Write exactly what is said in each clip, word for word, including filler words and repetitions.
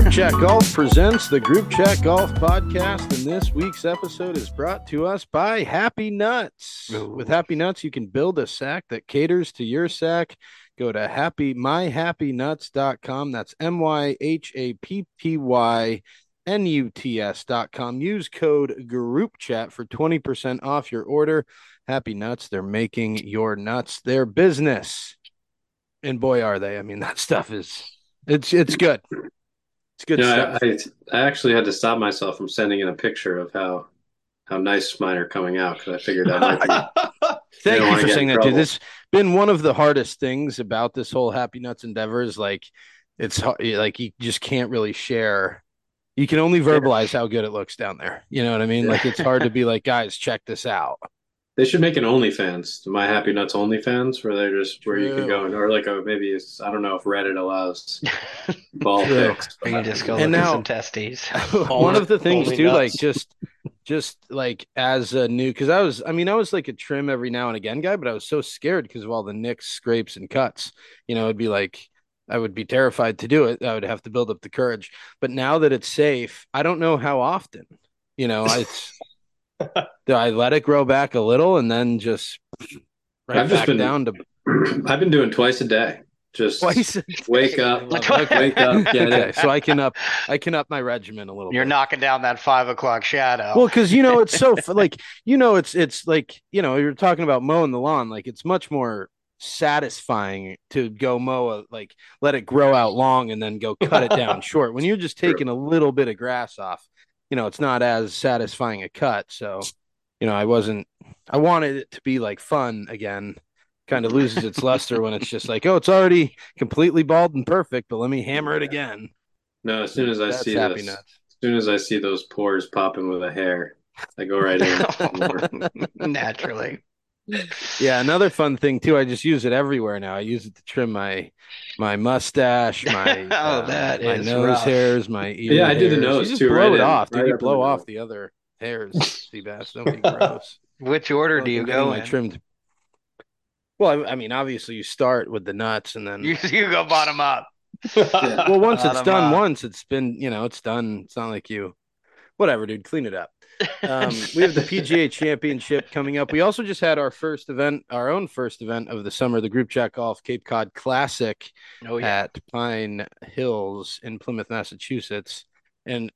Group Chat Golf presents the Group Chat Golf podcast, and this week's episode is brought to us by Happy Nuts. Ooh. With Happy Nuts, you can build a sack that caters to your sack. Go to happy my happy nuts dot com. That's M Y H A P P Y N U T S dot com. Use code Group Chat for twenty percent off your order. Happy Nuts, they're making your nuts their business. And boy, are they. I mean, that stuff is, it's it's good. It's good Yeah, stuff. I, I actually had to stop myself from sending in a picture of how how nice mine are coming out because I figured that might be. Thank don't you wanna for get in saying that, trouble. dude. This has been one of the hardest things about this whole Happy Nuts endeavor is like, it's har- like you just can't really share. You can only verbalize how good it looks down there. You know what I mean? Like, it's hard to be like, guys, check this out. They should make an OnlyFans, My Happy Nuts OnlyFans, where they're just where you can go and or like a maybe it's I don't know if Reddit allows ball True. pics. Or you just go And look at now- some testes. One of the things Only too, like nuts. just just like as a new, because I was, I mean, I was like a trim every now and again guy, but I was so scared because of all the nicks, scrapes, and cuts. You know, it'd be like I would be terrified to do it. I would have to build up the courage. But now that it's safe, I don't know how often. You know, I do I let it grow back a little and then just right I've just back been- down to I've been doing twice a day. Just twice. a day. wake I up, love it. wake up, get Okay, it. so I can up, I can up my regimen a little. You're bit. knocking down that five o'clock shadow. Well, because you know it's so f- like you know it's it's like you know you're talking about mowing the lawn, like it's much more satisfying to go mow a, like let it grow out long and then go cut it down short. When you're just taking a little bit of grass off, you know it's not as satisfying a cut. So you know I wasn't. I wanted it to be like fun again. Kind of loses its luster when it's just like, oh, it's already completely bald and perfect, but let me hammer it again. No, as soon as I That's see Happy this, Nuts. as soon as I see those pores popping with a hair, I go right in. Naturally. Yeah, another fun thing too. I just use it everywhere now. I use it to trim my my mustache, my Oh, uh, that my is nose rough. hairs, my ear. Yeah, I do the hairs. nose, You just too, blow right it in- off, dude. right You up in blow the off nose. the other hairs, Seabass. Don't be gross. Which order do you I'm go getting my in? trimmed. Well, I, I mean, obviously you start with the nuts, and then You, you go bottom up. Yeah. well, once it's Bottom done, up. once it's been, you know, it's done. It's not like you, whatever, dude. Clean it up. Um, we have the P G A Championship coming up. We also just had our first event, our own first event of the summer, the Group Chat Golf Cape Cod Classic Oh, yeah. at Pine Hills in Plymouth, Massachusetts. And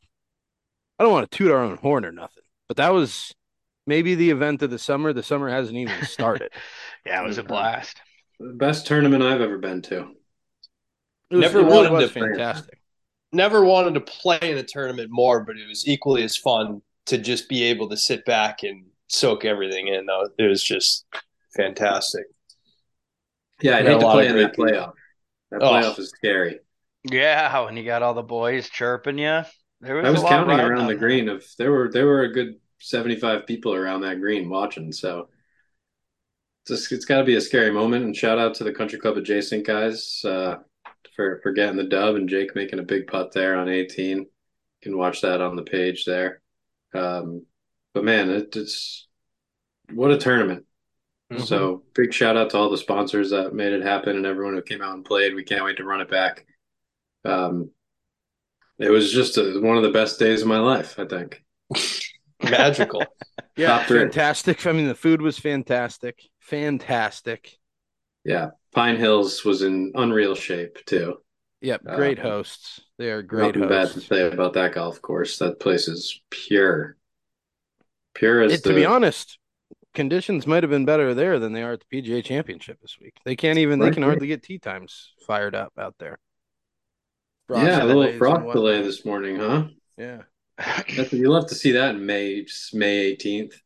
I don't want to toot our own horn or nothing, but that was maybe the event of the summer. The summer hasn't even started. Yeah, it was a blast. The best tournament I've ever been to. It was, Never it really wanted was to- fantastic. Never wanted to play in a tournament more, but it was equally as fun to just be able to sit back and soak everything in. Though it was just fantastic. Yeah, I'd Met a hate to lot play of in great that people. playoff. That Oh. playoff is scary. Yeah, when you got all the boys chirping you. There was I was a lot counting riding around on the that. green of there were there were a good seventy-five people around that green watching. So it's just, it's got to be a scary moment. And shout out to the Country Club adjacent guys uh, for for getting the dub and Jake making a big putt there on eighteen. You can watch that on the page there. Um, but man, it, it's what a tournament. Mhm. So big shout out to all the sponsors that made it happen and everyone who came out and played. We can't wait to run it back. Um, it was just a, one of the best days of my life, I think. Magical. Yeah, Top three. fantastic. I mean, the food was fantastic. Fantastic. Yeah, Pine Hills was in unreal shape too. Yep, great Um, hosts. They are great Nothing bad to hosts. say about that golf course. That place is pure, pure as It, the. to be honest, conditions might have been better there than they are at the P G A Championship this week. They can't even. They Right. can hardly get tee times fired up out there. Frost yeah, a delays little and frost delay whatnot. this morning, huh? Yeah. That's, you'll have to see that in May, May eighteenth.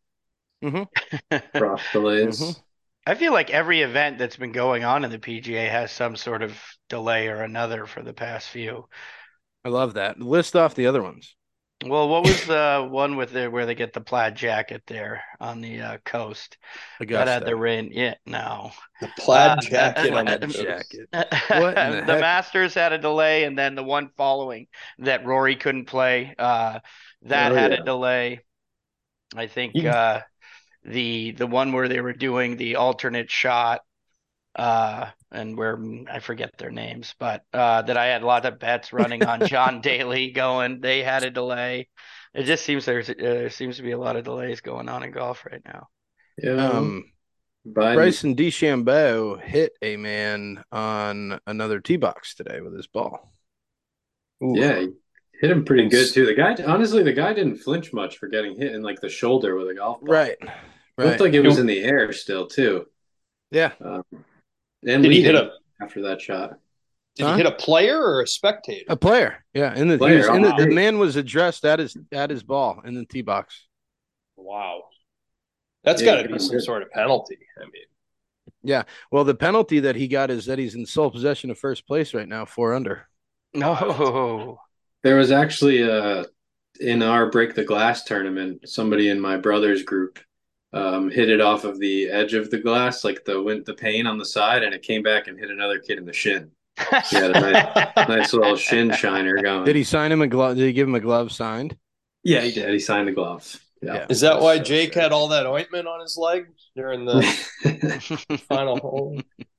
Frost delays. Mhm. I feel like every event that's been going on in the P G A has some sort of delay or another for the past few. I love that. List off the other ones. Well, what was the one with the where they get the plaid jacket there on the uh, coast? That had the Augusta. rain. Yeah, no. The plaid Uh, jacket on the Plaid coast. jacket. What in the the heck? Masters had a delay, and then the one following that Rory couldn't play, uh, that Oh, had yeah. a delay. I think You- uh, the the one where they were doing the alternate shot uh, and where I forget their names, but uh, that I had a lot of bets running on John Daly going. They had a delay. It just seems there's uh, there seems to be a lot of delays going on in golf right now. Yeah. Um, Biden. Bryson DeChambeau hit a man on another tee box today with his ball. Ooh. Yeah, he hit him pretty It's- good too. The guy, honestly, the guy didn't flinch much for getting hit in like the shoulder with a golf ball. Right. It Right. looked like it was in the air still too. Yeah. Um, and Did he hit leading a after that shot. Did Huh? he hit a player or a spectator? A player. Yeah. In the, he Player, was in the, wow. the man was addressed at his at his ball in the tee box. Wow. That's Yeah, got to be some good. sort of penalty. I mean, Yeah. Well, the penalty that he got is that he's in sole possession of first place right now, four under. No. There was actually uh in our Break the Glass tournament, somebody in my brother's group um, hit it off of the edge of the glass, like the went the pane on the side, and it came back and hit another kid in the shin. He had a nice, nice little shin shiner going. Did he sign him a glove? Did he give him a glove signed? Yeah, he did. He signed the glove. Yeah. Yeah. is that why So Jake sick. had all that ointment on his leg during the final hole?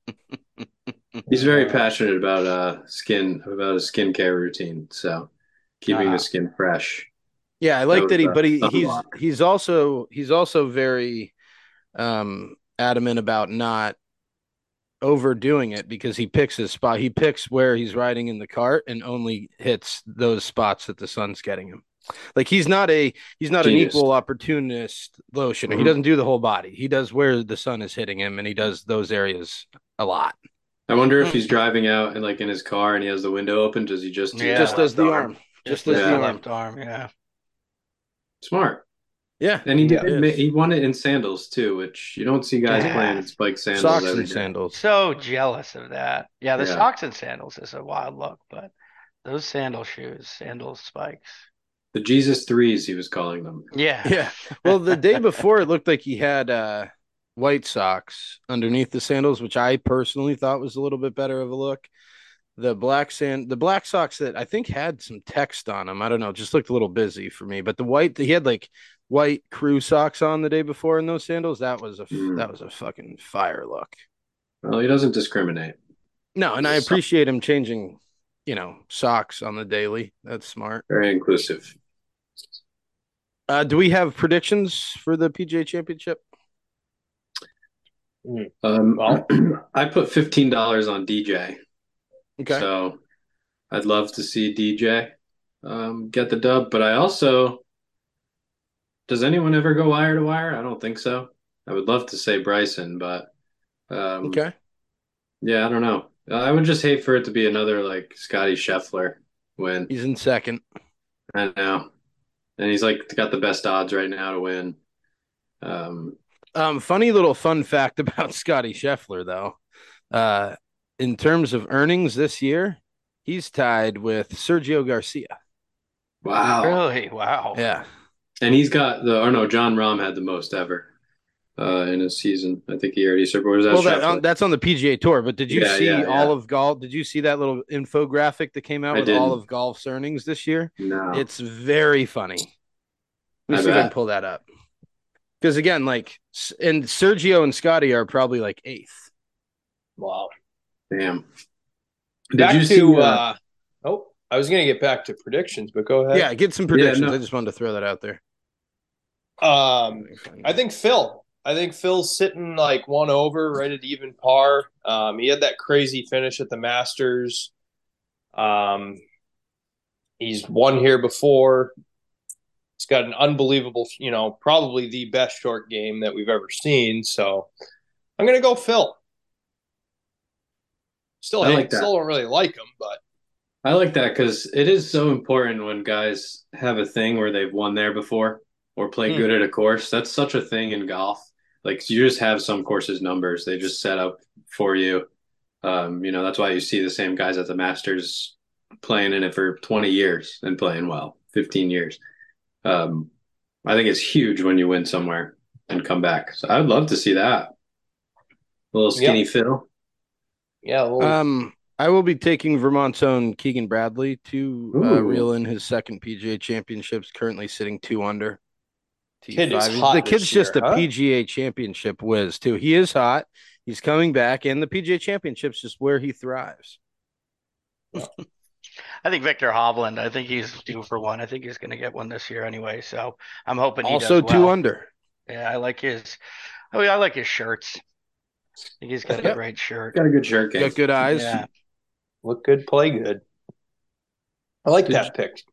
He's very passionate about uh skin about his skincare routine, so keeping Ah. the skin fresh. Yeah, I like That that he, was, uh, but he, he's unlock. he's also he's also very um adamant about not overdoing it because he picks his spot. He picks where he's riding in the cart and only hits those spots that the sun's getting him. Like he's not a he's not Genius. an equal opportunist lotioner. He Mhm. doesn't do the whole body. He does where the sun is hitting him, and he does those areas a lot. I wonder if he's driving out and like in his car and he has the window open. Does he just do Yeah. Just that does left the arm. Just Just does with Yeah. the the arm. left arm, yeah. Smart. Yeah, And he Yeah, did. it ma- is. He won it in sandals too, which you don't see guys Yeah. playing in spike sandals socks every and day. sandals. So jealous of that. Yeah, the Yeah. socks and sandals is a wild look, but those sandal shoes, sandal spikes. The Jesus threes, he was calling them. Yeah. Yeah. Well, the day before, it looked like he had uh, white socks underneath the sandals, which I personally thought was a little bit better of a look. The black sand, the black socks that I think had some text on them. I don't know, just looked a little busy for me. But the white, he had like white crew socks on the day before in those sandals. That was a Mm. that was a fucking fire look. Well, he doesn't discriminate. No, and I Those socks. appreciate him changing, you know, socks on the daily. That's smart. Very inclusive. Uh, do we have predictions for the P G A Championship? Um, Well- I put fifteen dollars on D J, Okay. so I'd love to see D J um, get the dub. But I also, does anyone ever go wire to wire? I don't think so. I would love to say Bryson, but um, Okay. yeah, I don't know. I would just hate for it to be another like Scotty Scheffler win. He's in second. I know, and he's like got the best odds right now to win. Um, Um, funny little fun fact about Scotty Scheffler, though. Uh, in terms of earnings this year, he's tied with Sergio Garcia. wow. Really? Wow. Yeah. And he's got the, or no, John Rahm had the most ever uh, in a season. I think he already surpassed. Was that Well, that, Scheffler? on, that's on the P G A Tour. But did you Yeah, see yeah, yeah. all of golf? Did you see that little infographic that came out I with all didn't. of golf's earnings this year? No. It's very funny. Let me I see if I can bet. pull that up. Because again, like, S- and Sergio and Scotty are probably like eighth. Wow. Damn. Did Back you to see? Uh, uh, oh, I was gonna get back to predictions, but go ahead. Yeah, get some predictions. no. I just wanted to throw that out there. Um, I think Phil. I think Phil's sitting like one over, right at even par. Um, he had that crazy finish at the Masters. Um, he's won here before. He's got an unbelievable, you know, probably the best short game that we've ever seen. So I'm gonna go Phil. Still, I hate- like that. still don't really like him, but I like that because it is so important when guys have a thing where they've won there before or play Hmm. good at a course. That's such a thing in golf. Like you just have some courses numbers. They just set up for you. Um, you know, that's why you see the same guys at the Masters playing in it for twenty years and playing well, fifteen years. Um, I think it's huge when you win somewhere and come back. So I would love to see that. A little skinny Phil. yeah, well, Um, I will be taking Vermont's own Keegan Bradley to uh, Ooh. reel in his second P G A Championships, currently sitting two under. T Kid is five. hot The this kid's just year, a huh? P G A Championship whiz too. He is hot, He's coming back, and the P G A Championship's just where he thrives. I think Victor Hovland, I think he's due for one. I think he's going to get one this year anyway. So I'm hoping he Also does two well. under. Yeah, I like his. I mean, I like his shirts. I think he's got a Yep. great shirt. Got a good shirt game. Got good eyes. Yeah. Look good, play good. I like Did that pick.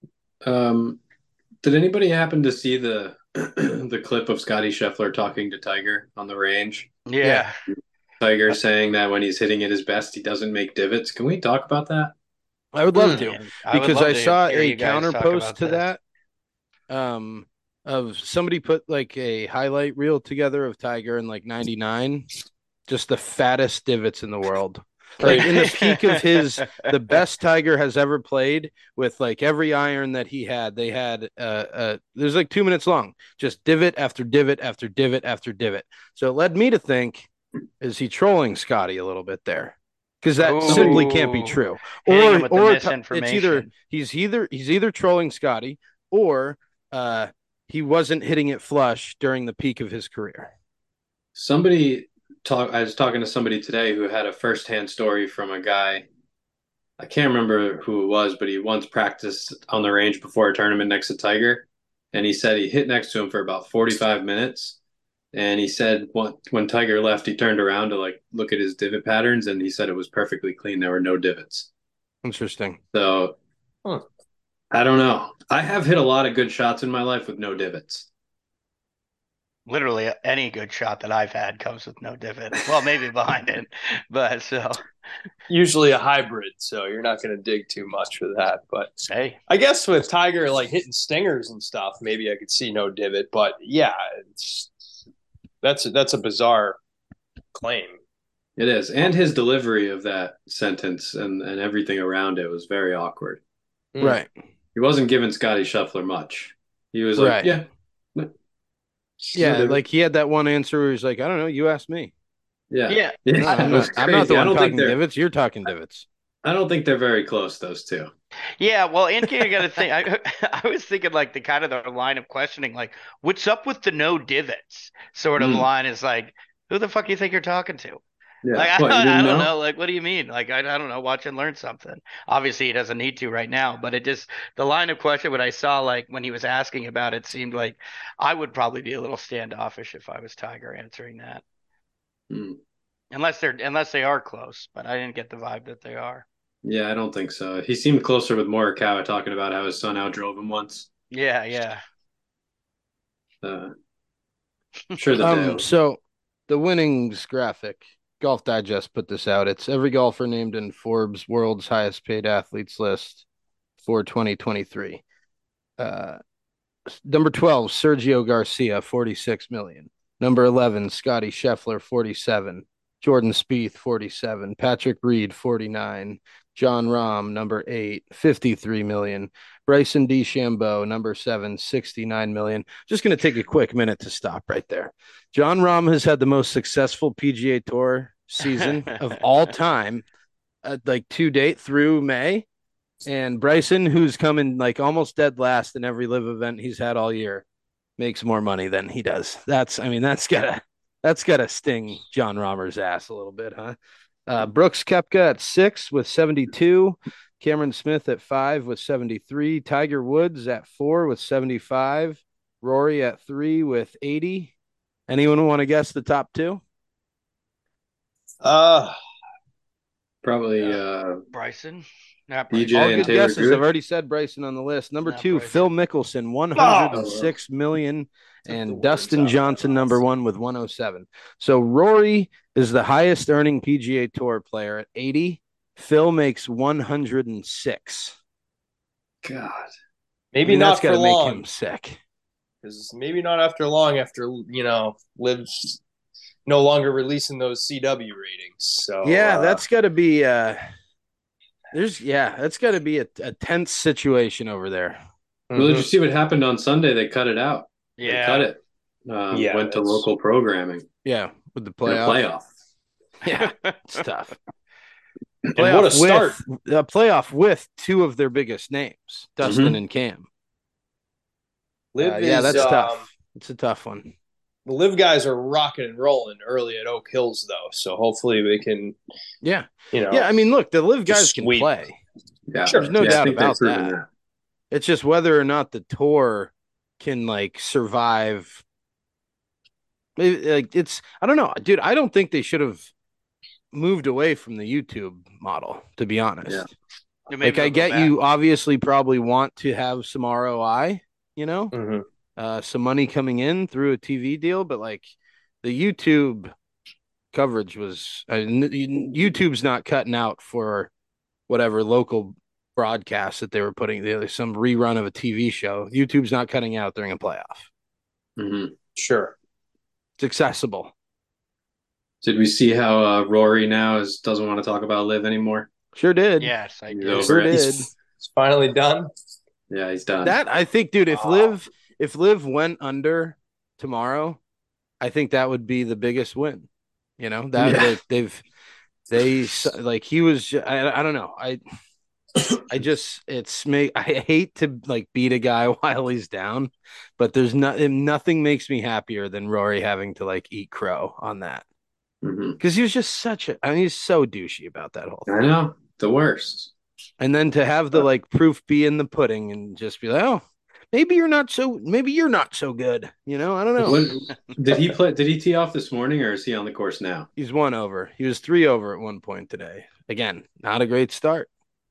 Um, did anybody happen to see the the clip of Scotty Scheffler talking to Tiger on the range? Yeah. Tiger saying that when he's hitting at his best, he doesn't make divots. Can we talk about that? I would love Hmm. to. Yeah, I would Because love I to saw hear a you guys counter talk post about to this. that um of somebody put like a highlight reel together of Tiger in like ninety-nine, just the fattest divots in the world. Like in the peak of his, the best Tiger has ever played, with like every iron that he had, they had uh, uh there's like two minutes long, just divot after divot after divot after divot. So it led me to think, is he trolling Scotty a little bit there? Because that Ooh. simply can't be true. Hitting Or him with the or it's either misinformation. he's either he's either trolling Scotty, or uh he wasn't hitting it flush during the peak of his career. Somebody talk. I was talking to somebody today who had a firsthand story from a guy. I can't remember who it was, but he once practiced on the range before a tournament next to Tiger, and he said he hit next to him for about forty-five minutes. And he said when, when Tiger left, he turned around to like look at his divot patterns, and he said it was perfectly clean. There were no divots. Interesting. So Huh. I don't know. I have hit a lot of good shots in my life with no divots. Literally any good shot that I've had comes with no divot. Well, maybe behind it, but so Usually a hybrid, so you're not going to dig too much for that. But hey, I guess with Tiger like hitting stingers and stuff, maybe I could see no divot. But yeah, it's, that's a, that's a bizarre claim. It is. And his delivery of that sentence and, and everything around it was very awkward. Mm. Right. He wasn't giving Scotty Scheffler much. He was Right. like, yeah. no- Yeah, no divot. like he had that one answer where he's like, I don't know, you asked me. yeah. yeah. No, Yeah, I'm, it was not, I'm not crazy. the I one don't think talking they're divots. You're talking divots. I don't think they're very close, those two. Yeah, well, and you got to think. I I was thinking like the kind of the line of questioning, like, what's up with the no divots sort of Mm. line is like, who the fuck do you think you're talking to? Yeah. Like, I, What, you I didn't don't know? know. Like, what do you mean? Like, I, I don't know. Watch and learn something. Obviously, he doesn't need to right now, but it just, the line of question, what I saw, like, when he was asking about it, seemed like I would probably be a little standoffish if I was Tiger answering that. Mm. Unless they're, unless they are close, but I didn't get the vibe that they are. Yeah, I don't think so. He seemed closer with Morikawa talking about how his son outdrove him once. Yeah, yeah. Uh, I'm sure that Um, they so the winnings graphic, Golf Digest put this out. It's every golfer named in Forbes' world's highest paid athletes list for twenty twenty-three. Uh, number twelve, Sergio Garcia, forty-six million. Number eleven, Scotty Scheffler, forty-seven. Jordan Spieth, forty-seven. Patrick Reed, forty-nine. John Rahm, number eight, fifty-three million. Bryson DeChambeau, number seven, sixty-nine million. Just going to take a quick minute to stop right there. John Rahm has had the most successful P G A Tour season of all time, uh, like to date through May. And Bryson, who's coming like almost dead last in every live event he's had all year, makes more money than he does. That's, I mean, that's gotta, that's gotta sting John Rahmer's ass a little bit, huh? Uh, Brooks Koepka at six with seventy-two. Cameron Smith at five with seventy-three. Tiger Woods at four with seventy-five. Rory at three with eighty. Anyone want to guess the top two? Uh, probably uh, Bryson. Not D Bryson. J All and good Taylor guesses. Gooch. I've already said Bryson on the list. Number Not two, Bryson. Phil Mickelson, one hundred six million, Took the and words Dustin out of my Johnson, mouth. number one, with one hundred seven. So Rory is the highest earning P G A Tour player at eighty. Phil makes one hundred six. God. maybe I mean, not that's for got to make long. him sick. Because maybe not after long. After you know, lives no longer releasing those C W ratings. So Yeah, uh, that's got to be. Uh, there's yeah, that's got to be a, a tense situation over there. Well, did you mhm. see what happened on Sunday? They cut it out. They Yeah. cut it. Um, Yeah, went to that's- local programming Yeah, with the in a playoff. playoff. Yeah, it's tough. And what a start! With, a playoff with two of their biggest names, Dustin Mhm. and Cam. Live Uh, yeah, is, that's um, tough. It's a tough one. the live guys are rocking and rolling early at Oak Hills though, so hopefully we can. Yeah, you know. Yeah, I mean, look, the live guys can sweep. play. Yeah, Sure. There's no yeah, I doubt think they've about proven that. that. It's just whether or not the tour can like survive. It- like it's, I don't know, dude. I don't think they should have moved away from the YouTube model, to be honest. Yeah. Maybe Like I they'll go get back. you obviously probably want to have some R O I, you know, Mhm. uh, some money coming in through a T V deal, but like the YouTube coverage was uh, n- YouTube's not cutting out for whatever local broadcast that they were putting there, some rerun of a T V show. YouTube's not cutting out during a playoff. Mm-hmm. Sure. It's accessible. Did we see how uh, Rory now is doesn't want to talk about Liv anymore? Sure did. Yes, I He's did. over Sure it. did. He's, he's finally done. Yeah, he's done. That I think, dude, if Oh. Liv if Liv went under tomorrow, I think that would be the biggest win. You know, that Yeah. they, they've they like he was I, I don't know. I I just it's me I hate to like beat a guy while he's down, but there's not nothing makes me happier than Rory having to like eat crow on that. Mhm. Because he was just such a I mean he's so douchey about that whole thing. I know, the worst. And then to have the like proof be in the pudding and just be like, oh, maybe you're not so maybe you're not so good. You know, I don't know. What, did he play? Did he tee off this morning, or is he on the course now? He's one over. He was three over at one point today. Again, not a great start.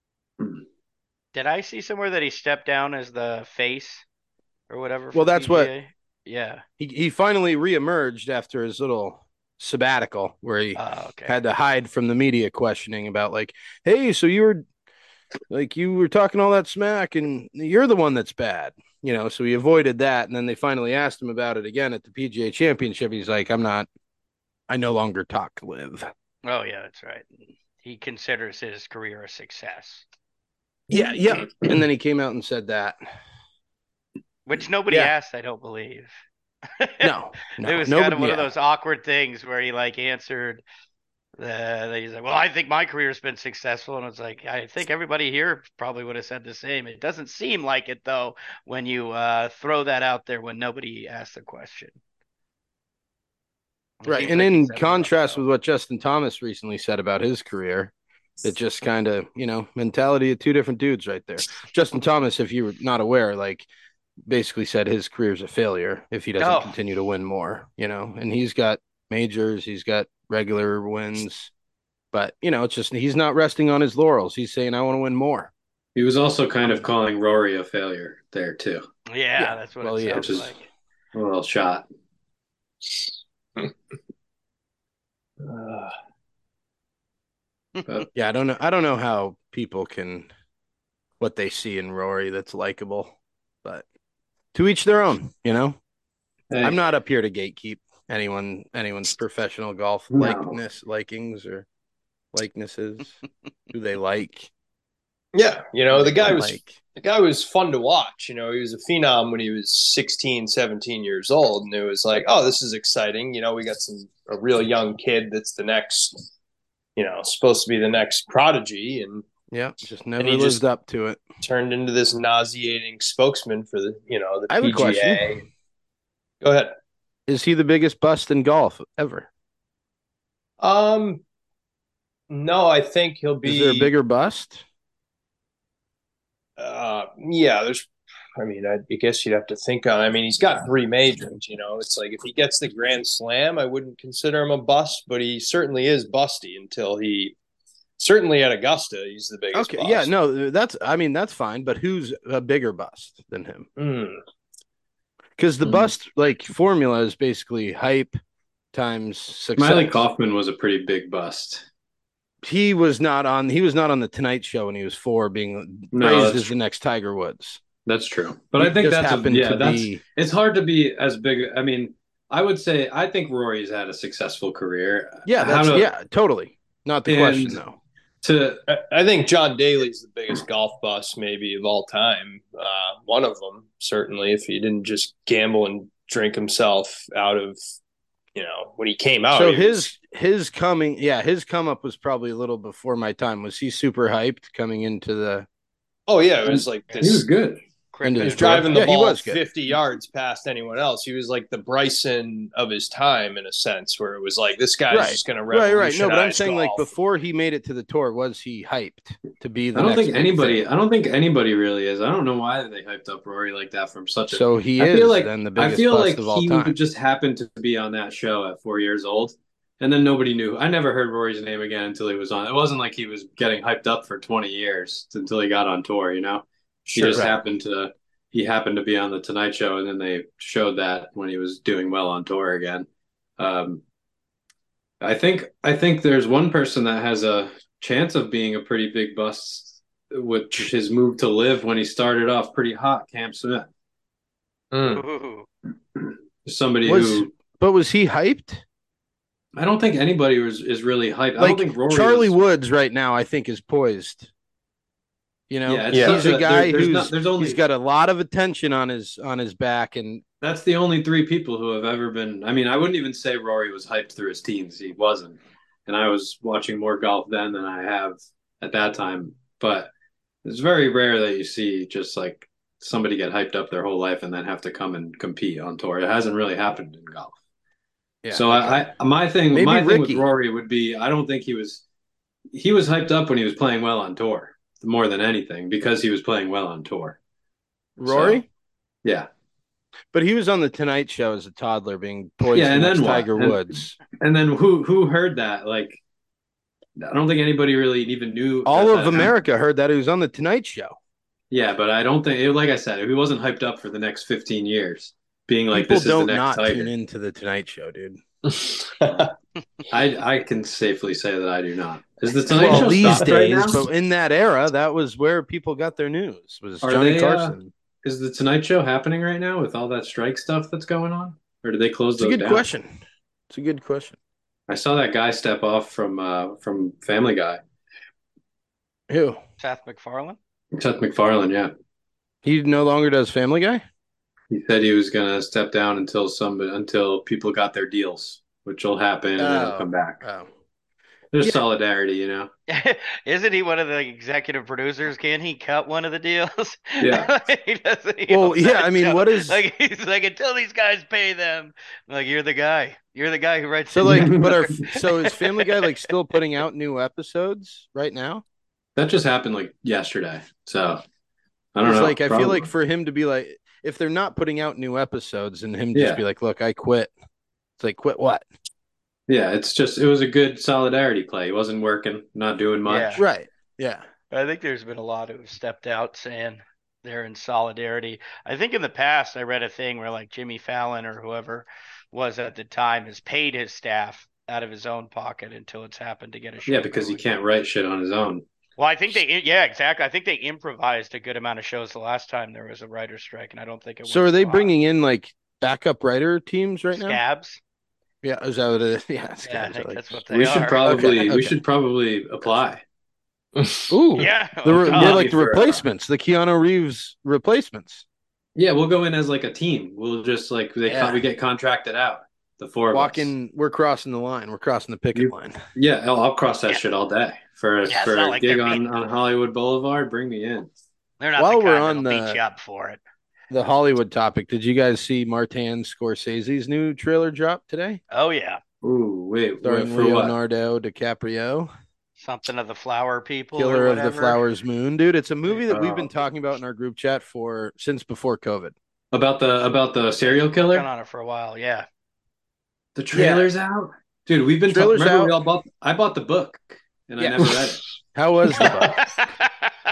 Did I see somewhere that he stepped down as the face or whatever? Well, for that's what- P G A? Yeah. He he finally reemerged after his little sabbatical where he Oh, okay. had to hide from the media questioning about like, hey, so you were like you were talking all that smack and you're the one that's bad. You know, so he avoided that. And then they finally asked him about it again at the P G A Championship. He's like, I'm not, I no longer talk Live. Oh, yeah, that's right. He considers his career a success, Yeah, yeah. And then he came out and said that. which nobody Yeah. asked, I don't believe. No, no. It was nobody, kind of one of yeah. those awkward things where he like answered the he's like, well, I think my career's been successful, and it's like I think everybody here probably would have said the same. It doesn't seem like it though when you uh, throw that out there when nobody asked the question. It Right. seems And like he in said it contrast with himself. what Justin Thomas recently said about his career, it just kind of, you know, mentality of two different dudes right there. Justin Thomas, if you were not aware, like basically said his career's a failure if he doesn't Oh. continue to win more, you know, and he's got majors, he's got regular wins, but, you know, it's just he's not resting on his laurels. He's saying, I want to win more. He was also kind of calling Rory a failure there too. Yeah, Yeah, that's what well, it yeah, sounds just- like. A little shot. Uh, Yeah. I don't know. I don't know how people can, what they see in Rory that's likable, but to each their own, you know? Hey, I'm not up here to gatekeep anyone anyone's professional golf No. likeness likings or likenesses who they like. yeah, you know, who the they guy don't was like. the guy was fun to watch. You know, he was a phenom when he was sixteen, seventeen years old, and it was like, oh, this is exciting. You know, we got some a real young kid that's the next, you know, supposed to be the next prodigy, and Yeah, just never he lived just- up to it. turned into this nauseating spokesman for the, you know, the I have a P G A. question. Go ahead. Is he the biggest bust in golf ever? Um, no, I think he'll be. Is there a bigger bust? Uh, yeah, there's. I mean, I, I guess you'd have to think on. I mean, he's got three majors. You know, it's like if he gets the Grand Slam, I wouldn't consider him a bust, but he certainly is busty until he. Certainly at Augusta, he's the biggest. Okay, bust. yeah, no, that's I mean that's fine, but who's a bigger bust than him? Mm. Because the Hmm. bust like formula is basically hype times success. Smiley Kaufman was a pretty big bust. He was not on. He was not on the Tonight Show when he was four, being No, praised that's as the next Tiger Woods. That's true, but He I think just that's a, happened yeah, to that's be. it's hard to be as big. I mean, I would say I think Rory's had a successful career. Yeah, How that's to- yeah, totally. Not the And- question though. To I, I think John Daly's the biggest golf bust maybe of all time. Uh, one of them certainly, if he didn't just gamble and drink himself out of, you know, when he came out. So he his was- his coming, yeah, his come up was probably a little before my time. Was he super hyped coming into the? oh yeah, it was like he was this good. Into He was his driving the Yeah, he ball was good. fifty yards past anyone else. He was like the Bryson of his time in a sense, where it was like this guy's Right. just going to Right, revolutionize right. No, but I'm saying like golf. before he made it to the tour, was he hyped to be the I don't next think big anybody. thing? I don't think anybody really is. I don't know why they hyped up Rory like that from such a. So he I is feel like then the I biggest feel bust like of all he time. would just happen to be on that show at four years old, and then nobody knew. I never heard Rory's name again until he was on. It wasn't like he was getting hyped up for twenty years until he got on tour. You know, Sure. he just Right. happened to. He happened to be on the Tonight Show, and then they showed that when he was doing well on tour again. Um, I think I think there's one person that has a chance of being a pretty big bust with his move to live when he started off pretty hot. Cam Smith, Mm. Ooh. somebody Was who but was he hyped? I don't think anybody was is really hyped. I Like don't think Rory Charlie was, Woods right now, I think is poised. You know, Yeah, it's Yeah. he's such a guy there- there's who's not, there's only he's got a lot of attention on his on his back, and that's the only three people who have ever been. I mean, I wouldn't even say Rory was hyped through his teens. He wasn't, and I was watching more golf then than I have at that time. But it's very rare that you see just like somebody get hyped up their whole life and then have to come and compete on tour. It hasn't really happened in golf. yeah, so I, I, my thing, Maybe my thing with Ricky. Rory would be, I don't think he was, he was hyped up when he was playing well on tour more than anything because he was playing well on tour. Rory. So, yeah, But he was on the Tonight Show as a toddler, being poised Yeah, for and next then what? Tiger And- Woods. and then who who heard that? Like, I don't think anybody really even knew. All that of that America heard that he was on the Tonight Show. Yeah, but I don't think, like I said, he wasn't hyped up for the next fifteen years, being like, People this is the don't next not Tiger. tune into the Tonight Show, dude. I I can safely say that I do not. Is the Tonight Well, Show these stopped right days, now? but in that era, that was where people got their news. Was Are Johnny they, uh, Carson? Is the Tonight Show happening right now with all that strike stuff that's going on, or did they close It's a those good down? question. It's a good question. I saw that guy step off from uh from Family Guy, Who? Seth MacFarlane. Seth MacFarlane. Yeah, He no longer does Family Guy? he said he was gonna step down until some until people got their deals, which will happen, and then he'll Oh. come back. Oh. There's Yeah. solidarity, you know. Isn't he one of the executive producers? Can he cut one of the deals? Yeah. He doesn't- he Well, owns yeah, that I mean, show. what is- like? He's like, until these guys pay them, like, you're the guy. You're the guy who writes. So the like, but are check. so is Family Guy like still putting out new episodes right now? That just happened like yesterday, so I don't It's know. like I feel Probably. like for him to be like, if they're not putting out new episodes, and him just Yeah. be like, "Look, I quit." It's like, quit what? yeah, it's just it was a good solidarity play. He wasn't working, not doing much. Yeah. Right? Yeah. I think there's been a lot who've stepped out saying they're in solidarity. I think in the past I read a thing where like Jimmy Fallon or whoever was at the time has paid his staff out of his own pocket until it's happened to get a show. Yeah, because he going. can't write shit on his own. Well, I think they yeah exactly. I think they improvised a good amount of shows the last time there was a writer's strike, and I don't think it. So went are they well. bringing in like backup writer teams right now? Scabs? Yeah, is that what it is? Yeah, Yeah, I scabs are think like- that's what they We are. should probably Okay, we okay. should probably apply. Ooh, Yeah, The oh, re- God. we're like the For, uh, replacements, the Keanu Reeves replacements. Yeah, we'll go in as like a team. We'll just like they Yeah. we get contracted out. The four of us. Walking, we're crossing the line. We're crossing the picket You- line. Yeah, I'll, I'll cross that Yeah. shit all day for a, Yeah, it's for not a like gig they're on, being- on Hollywood Boulevard. Bring me in. They're not While the we're kind on that'll the- beat you up for it. The Hollywood topic. Did you guys see Martin Scorsese's new trailer drop today? Oh yeah, Ooh, wait, wait Starring for what? Leonardo DiCaprio, something of the flower people. Killer or of the whatever. Flowers Moon. Dude, it's a movie that we've Oh. been talking about in our group chat for since before COVID. About the about the serial Been killer? on it for a while. Yeah. The trailer's out, dude. We've been talking. Trailer's Remember, out. we all bought. I bought the book, and Yeah. I never read it How was the book?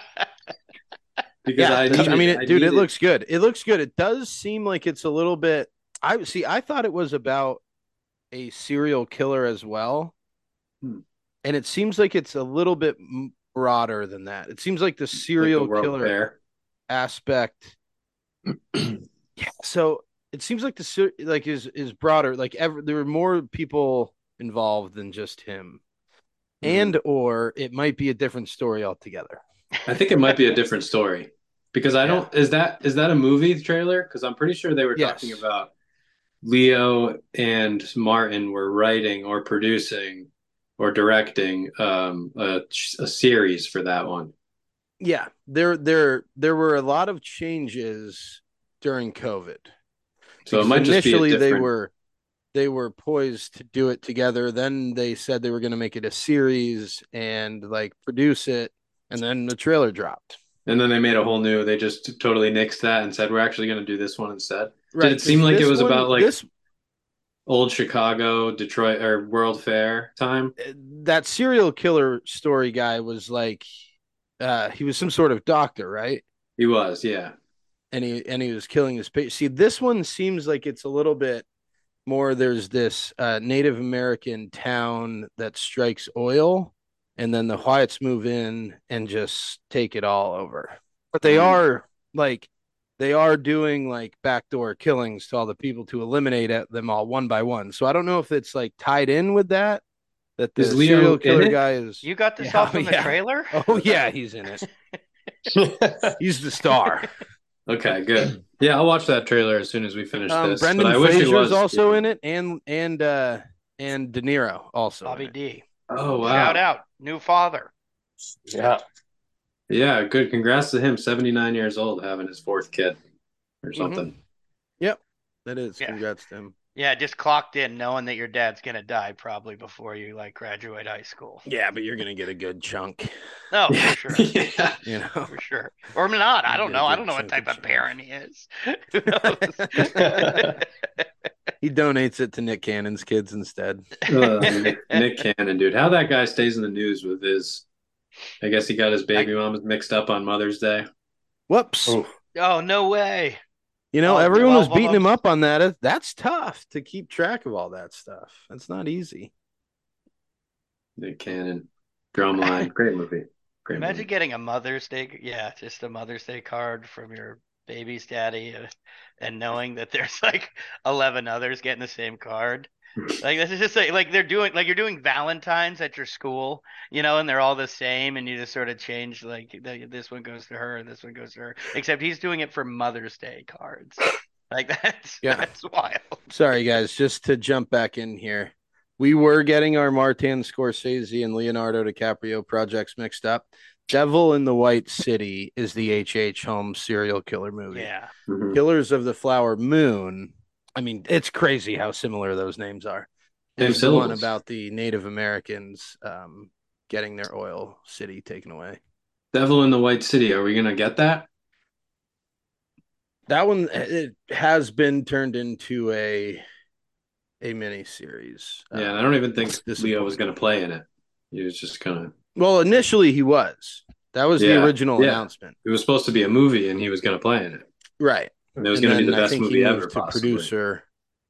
because I. I Needed, mean, it, I dude, it needed- looks good. It looks good. It does seem like it's a little bit. I see. I thought it was about a serial killer as well, Hmm. and it seems like it's a little bit m- broader than that. It seems like the like the serial World killer Fair. aspect. Yeah, so it seems like the ser- like is is broader. Like ever, there were more people involved than just him, Mm-hmm. and or it might be a different story altogether. I think it might be a different story because I don't. Is that is that a movie trailer? Because I'm pretty sure they were Yes. talking about Leo and Martin were writing or producing or directing um, a, a series for that one. Yeah, there there there were a lot of changes during COVID So it because might just be a initially they different. were they were poised to do it together. Then they said they were going to make it a series and like produce it, and then the trailer dropped. And then they made a whole new. They just totally nixed that and said we're actually going to do this one instead. Did Right, it seem because like it this was one, about like this old Chicago, Detroit, or World Fair time? that serial killer story guy was like, uh, he was some sort of doctor, right? He was, yeah. And he and he was killing his patient. See, this one seems like it's a little bit more. There's this uh, Native American town that strikes oil, and then the Wyatts move in and just take it all over. But they Mm. are like they are doing like backdoor killings to all the people to eliminate them all one by one. So I don't know if it's like tied in with that. That Is the Leo serial in killer it? guy is. You got this Yeah, all from the yeah. trailer? Oh yeah, he's in it. He's the star. Okay, good. Yeah, I'll watch that trailer as soon as we finish Um, this. But Brendan I wish he Fraser's was. also in it, and and uh and De Niro also. Bobby in it. D. Oh wow! Shout out, new father. Yeah. Yeah, good. Congrats to him. seventy-nine years old, having his fourth kid or something. Mhm. Yep, that is. Yeah. Congrats to him. Yeah, just clocked in knowing that your dad's gonna die probably before you like graduate high school. Yeah, but you're gonna get a good chunk. No, Yeah. for sure. Yeah. You know. For sure. Or not. I You don't get a know. I good don't know what chunk type of of change. parent he is. Who knows? He donates it to Nick Cannon's kids instead. Uh, Nick, Nick Cannon, dude. How that guy stays in the news with his. I guess he got his baby mamas mixed up on Mother's Day. Whoops. Oof. Oh, no way. You know, All everyone was twelve of beating him them? up on that. That's tough to keep track of all that stuff. That's not easy. Nick Cannon, Drumline, great movie. Great Imagine movie. getting a Mother's Day, yeah, just a Mother's Day card from your baby's daddy, uh, and knowing that there's like eleven others getting the same card. Like this is just like, like they're doing like you're doing Valentine's at your school, you know, and they're all the same, and you just sort of change like the, this one goes to her and this one goes to her, except he's doing it for Mother's Day cards. Like that's Yeah. that's wild. Sorry, guys, just to jump back in here. We were getting our Martin Scorsese and Leonardo DiCaprio projects mixed up. Devil in the White City is the H H. Holmes serial killer movie. Yeah. Mhm. Killers of the Flower Moon. I mean, it's crazy how similar those names are. Same Is the one syllables. about the Native Americans um, getting their oil city taken away. Devil in the White City. Are we gonna get that? That one it has been turned into a a mini series. Yeah, and I don't even think it's Leo was disappointing. gonna play in it. He was just gonna. Well, initially he was. That was the Yeah, original yeah. announcement. It was supposed to be a movie, and he was gonna play in it. Right. And it was And gonna be then the I best think movie he ever, moved to possibly. producer.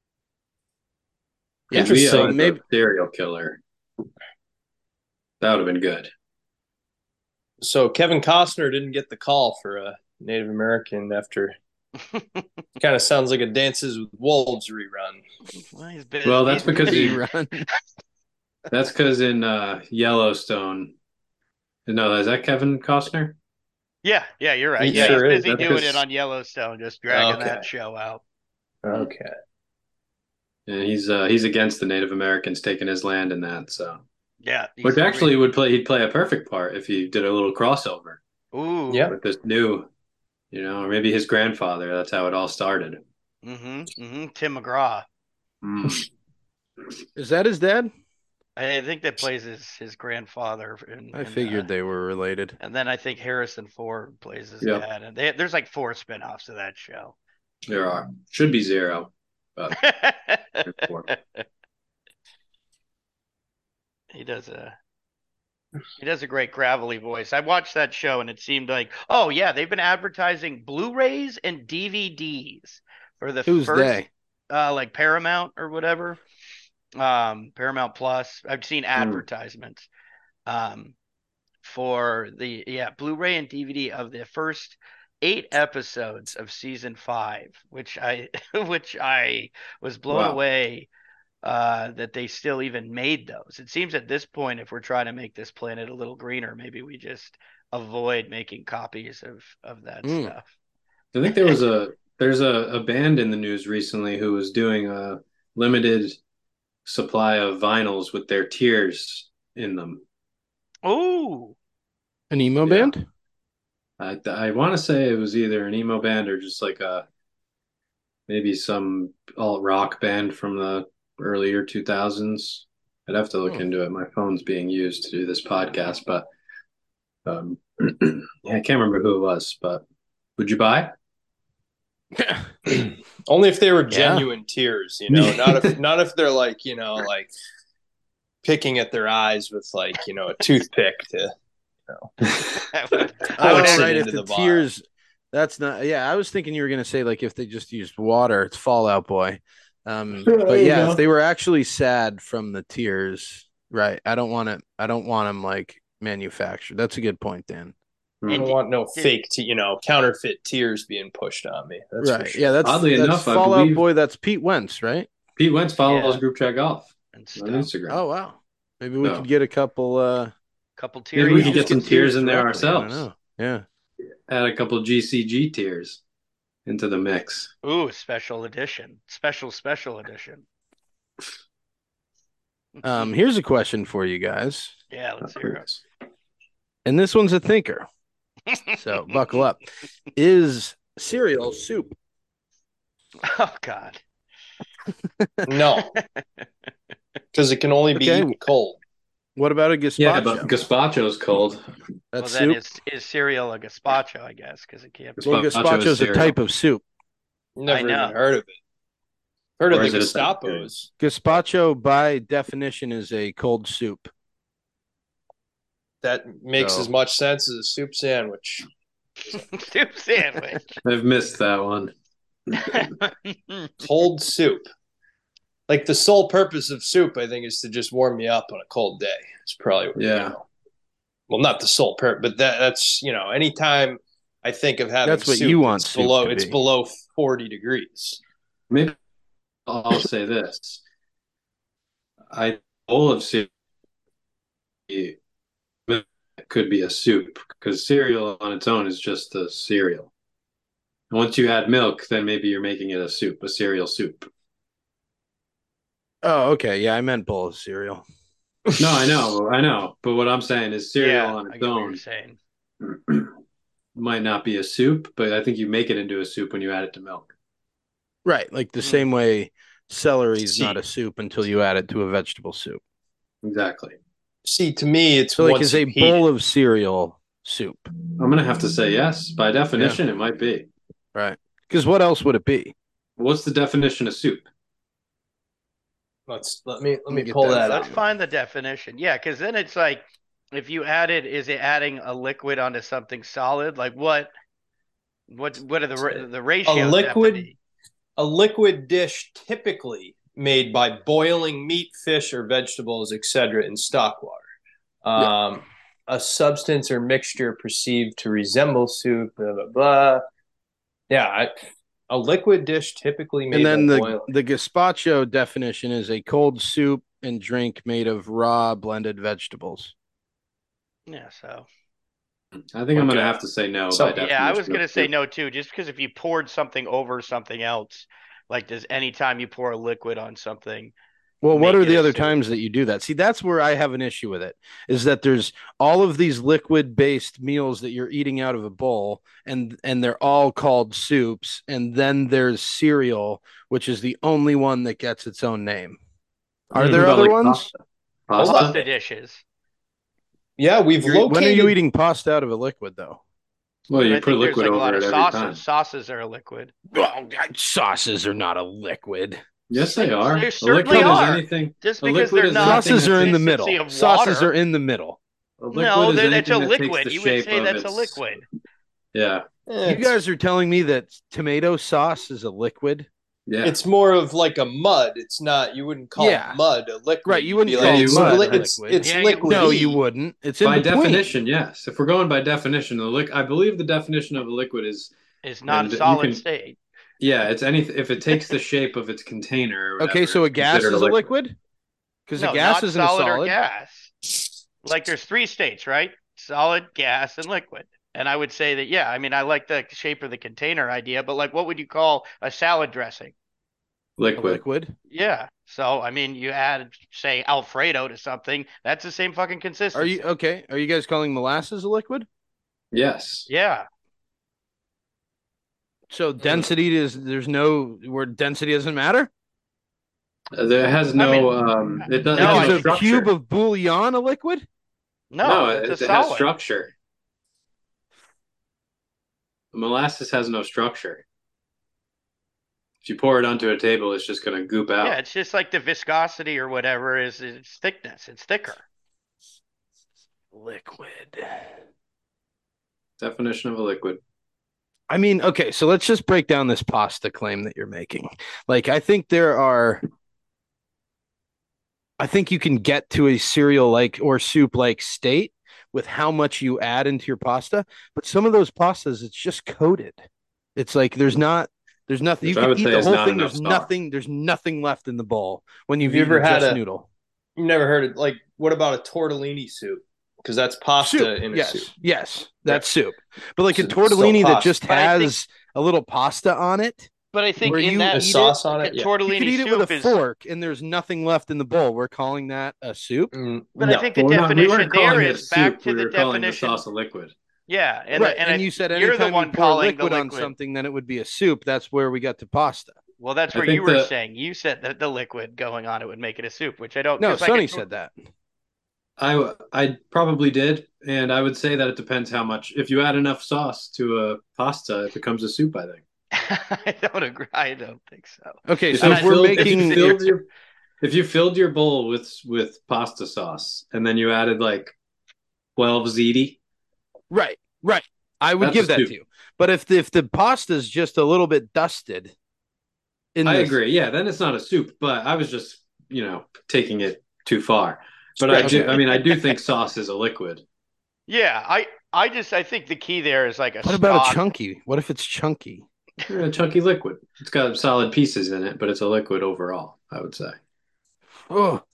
Yeah, Interesting. so Leo as a maybe serial killer. That would have been good. So Kevin Costner didn't get the call for a Native American after. Kind of sounds like a Dances with Wolves rerun. Well, he's busy. Well, that's because he. rerun. That's because in uh, Yellowstone. No, is that Kevin Costner? Yeah, yeah, you're right. He Yeah, sure he's is. busy That's doing 'cause- it on Yellowstone, just dragging Okay. that show out. Okay. And he's uh, he's against the Native Americans taking his land in that. So, Yeah. he's which the actually re- would play. He'd play a perfect part if he did a little crossover Ooh. Yeah. with this new, you know, or maybe his grandfather. That's how it all started. Mm-hmm. Mm-hmm. Tim McGraw. Mm. Is that his dad? I think that plays his, his grandfather. In, I in, figured uh, they were related. and then I think Harrison Ford plays his Yep. dad. And they, there's like four spinoffs of that show. There are should be zero, but four. He does a he does a great gravelly voice. I watched that show and it seemed like, oh yeah, they've been advertising Blu-rays and D V Ds for the Who's first they? uh like Paramount or whatever. Um Paramount Plus. I've seen advertisements um for the yeah, Blu-ray and D V D of the first eight episodes of season five, which I which I was blown Wow. away uh, that they still even made those. It seems at this point, if we're trying to make this planet a little greener, maybe we just avoid making copies of of that Mm. stuff. I think there was a there's a, a band in the news recently who was doing a limited supply of vinyls with their tears in them. Oh, An emo Yeah. band? I I want to say it was either an emo band or just like a maybe some alt rock band from the earlier two thousands. I'd have to look Hmm. into it. My phone's being used to do this podcast, but um, yeah, I can't remember who it was. But would you buy? Only if they were Yeah. genuine tears, you know. Not if not if they're like, you know, like picking at their eyes with like, you know, a toothpick to That would- Oh, Push it right. If into the the vial. tears, that's not. Yeah, I was thinking you were gonna say like if they just used water, it's Fallout Boy. Um, but yeah, if they were actually sad from the tears, right? I don't want it. I don't want them like manufactured. That's a good point, Dan. I don't want no fake, te- you know, counterfeit tears being pushed on me. That's for right? sure. Yeah, that's Oddly that's enough, I Fallout believe- Boy. That's Pete Wentz, right? Pete Wentz follows Yeah. Group Chat Golf and on stuff. Instagram. Oh wow, maybe we No. could get a couple. uh Couple tears. Maybe we could get get some tears in there directly. I don't ourselves. know. Yeah. Add a couple G C G tiers into the mix. Ooh, special edition. Special special edition. Um, here's a question for you guys, Yeah, let's hear it. and this one's a thinker. So buckle up. Is cereal soup? Oh God. No, because it can only be Okay. eaten cold. What about a gazpacho? Yeah, but gazpacho's cold. Well, That's then soup. is is cereal a gazpacho? I guess because it can't be. Well, Gazpacho gazpacho's is a cereal. type of soup. Never know. even heard of it. Heard Or of is the it a type of Gestapos. Gazpacho, by definition, is a cold soup. That makes So- as much sense as a soup sandwich. Soup sandwich. I've missed that one. Cold soup. Like the sole purpose of soup, I think, is to just warm me up on a cold day. It's probably what, Yeah. You know. Well, not the sole purpose, but that, that's you know, anytime I think of having That's what soup, you want it's soup below to it's be. below forty degrees. Maybe I'll say this. I bowl of cereal could be a soup because cereal on its own is just a cereal. And once you add milk, then maybe you're making it a soup, a cereal soup. Oh, okay. Yeah, I meant bowl of cereal. No, I know, I know. But what I'm saying is cereal yeah, on I its get what own you're saying. might not be a soup, but I think you make it into a soup when you add it to milk. Right. Like the Hmm. same way celery is not See. a soup until you add it to a vegetable soup. Exactly. See, to me, it's So, like, once is a you heat bowl it. of cereal soup? I'm gonna have to say yes. By definition, it might be. Right. Because what else would it be? What's the definition of soup? Let's let me let me me get pull that that for Let's up. you. find the definition. Yeah, because then it's like if you added, is it adding a liquid onto something solid? Like what? What? What are the ra- the ratios? have to liquid- be? A liquid dish typically made by boiling meat, fish, or vegetables, et cetera, in stock water. Um, A substance or mixture perceived to resemble soup. Blah blah blah. Yeah, I, a liquid dish typically made And then by the boiling. the gazpacho definition is a cold soup and drink made of raw blended vegetables. Yeah. So I think I'm Okay. gonna have to say no. So- by yeah, I definition was of gonna say soup. no too, just because if you poured something over something else, like does anytime you pour a liquid on something, Well, what make are it the a other soup. times that you do that? See, that's where I have an issue with it. Is that there's all of these liquid-based meals that you're eating out of a bowl, and and they're all called soups, and then there's cereal, which is the only one that gets its own name. Are Hmm. there What about, other like, ones? pasta? Hold Pasta? on. pasta dishes. Yeah, we've You're- located. when are you eating pasta out of a liquid, though? Well, I you think put there's liquid like a over lot it of every sauces. time. Sauces are a liquid. Well, sauces are not a liquid. Yes, they are. They A certainly liquid are. is anything. Just A because liquid they're is not anything Sauces are in the consistency middle. of Sauces water. are in the middle. A liquid No, is that- it's a anything that takes liquid. the You would shape say of that's a its- liquid. Yeah, Eh, You guys are telling me that tomato sauce is a liquid? yeah. It's more of like a mud. It's not. You wouldn't call Yeah. mud a liquid. Right, you You'd wouldn't be call it's, mud li- a it's, liquid. it's Yeah, you- liquid. No, you wouldn't. It's in By between. definition, yes. If we're going by definition, the liq I believe the definition of a liquid is It's not And you solid can- state. yeah, it's anything if it takes the shape of its container. Or Okay, whatever, so a it's gas considered is a liquid? Because No, a gas not isn't a solid, solid. or gas. Like there's three states, right? Solid, gas, and liquid. And I would say that, yeah, I mean, I like the shape of the container idea, but like, what would you call a salad dressing? A liquid. liquid. Yeah. So, I mean, you add, say, Alfredo to something, that's the same fucking Are consistency. you okay? Are you guys calling molasses a liquid? Yes. Yeah. So density is there's no where density doesn't matter. Uh, There has no. I mean, um, it does. no, it has I- Is no a structure. cube of bouillon a liquid? No, no, it's it, a it has solid. structure. Molasses has no structure. If you pour it onto a table, it's just going to goop out. Yeah, it's just like the viscosity or whatever is its thickness. It's thicker. Liquid. Definition of a liquid. I mean, okay, so let's just break down this pasta claim that you're making. Like, I think there are, I think you can get to a cereal like or soup like state with how much you add into your pasta, but some of those pastas, it's just coated. It's like there's not, there's nothing. Which You I can would eat say the is whole not thing. enough There's sauce. nothing. There's nothing left in the bowl when you've Have you eaten ever had just a- noodle. You've never heard of like what about a tortellini soup? Because that's pasta Soup. in a yes, soup. yes, that's soup. But like So a it's still tortellini that pasta. just But I think- has a little pasta on it. But I think Where in you that A eat sauce it, on a it. Yeah. tortellini You could eat it soup with a is. fork, and there's nothing left in the bowl. We're calling that a soup. Mm, But no. I think the But we're not, we definition weren't calling there it is soup. back to we the were calling the definition. sauce a liquid. Yeah, and right, and, and I, you said you're the anytime one you pour calling liquid the on liquid. something, then it would be a soup. That's where we got to pasta. Well, that's I where you think were the- saying. You said that the liquid going on it would make it a soup, which I don't. No, 'cause like a Sonny tor- said that. I I probably did, and I would say that it depends how much. If you add enough sauce to a pasta, it becomes a soup. I think. I don't agree. I don't think so. Okay, If so you if we're filled- if making you filled your if you filled your bowl with with pasta sauce and then you added like twelve ziti, right, right, I would That's give a that soup. to you. But if the, if the pasta's just a little bit dusted, in I this- agree. Yeah, then it's not a soup. But I was just you know taking it too far. But I Stretching do. I mean, I do think sauce is a liquid. Yeah, I I just I think the key there is like a What about stock. a chunky? What if it's chunky? A chunky liquid. It's got solid pieces in it, but it's a liquid overall. I would say. Oh,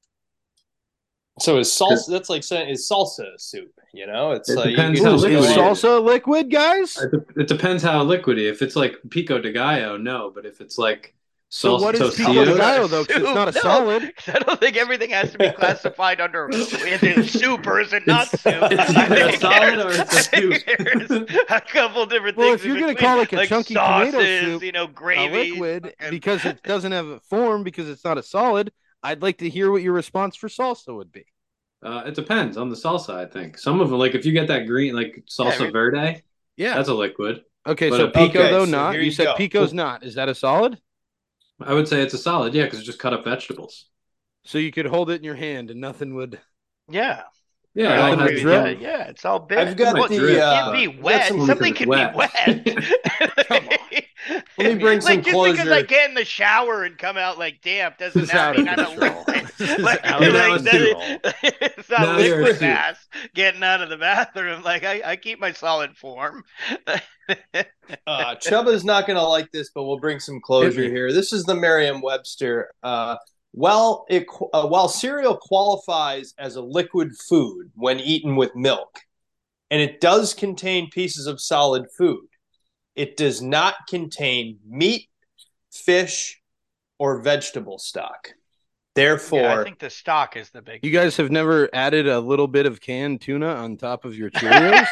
So is salsa? That's like saying is salsa a soup? You know, it's It like depends you how is, can liquid is it go- is. salsa a liquid, guys? It, de- it depends how liquidy. If it's like pico de gallo, no. But if it's like So salsa what is tostito, pico de Salsa gallo, though? 'Cause it's soup? not a No, solid. 'cause I don't think everything has to be classified under is it soup or is it not It's- soup. it's I either a think solid there's- or it's a I think soup. There's a couple different Well, things. if you're in gonna between, call like a like chunky sauces, tomato soup, you know, a gravy, liquid, because it doesn't have a form, because it's not a solid, I'd like to hear what your response for salsa would be. uh, it depends on the salsa. I think some of them, like if you get that green, like salsa Yeah, verde, Yeah. that's a liquid. Okay, but so a- pico Okay, though so not. here You you said go. pico's not. Is that a solid? I would say it's a solid, yeah, because it's just cut up vegetables. So you could hold it in your hand and nothing would. Yeah, Yeah, I it all Nothing has would agree to with drip. do- that. Yeah, it's all big. I've got Well, the, it uh, can't be I've got wet. some Something that's can wet. be wet. Come on. Let me bring some like just because I closure. get in the shower and come out like damp doesn't This is now out mean of I'm a control. liquid. This is Like, out of like, that control. is- it's not Now you're a liquid soup. mass getting out of the bathroom. Like I, I keep my solid form. Uh, Chubba's not going to like this, but we'll bring some closure Hit me. here. This is the Merriam-Webster. Uh, well, it, uh, while cereal qualifies as a liquid food when eaten with milk, and it does contain pieces of solid food, it does not contain meat, fish, or vegetable stock. Therefore, Yeah, I think the stock is the big. You guys have never added a little bit of canned tuna on top of your Cheerios?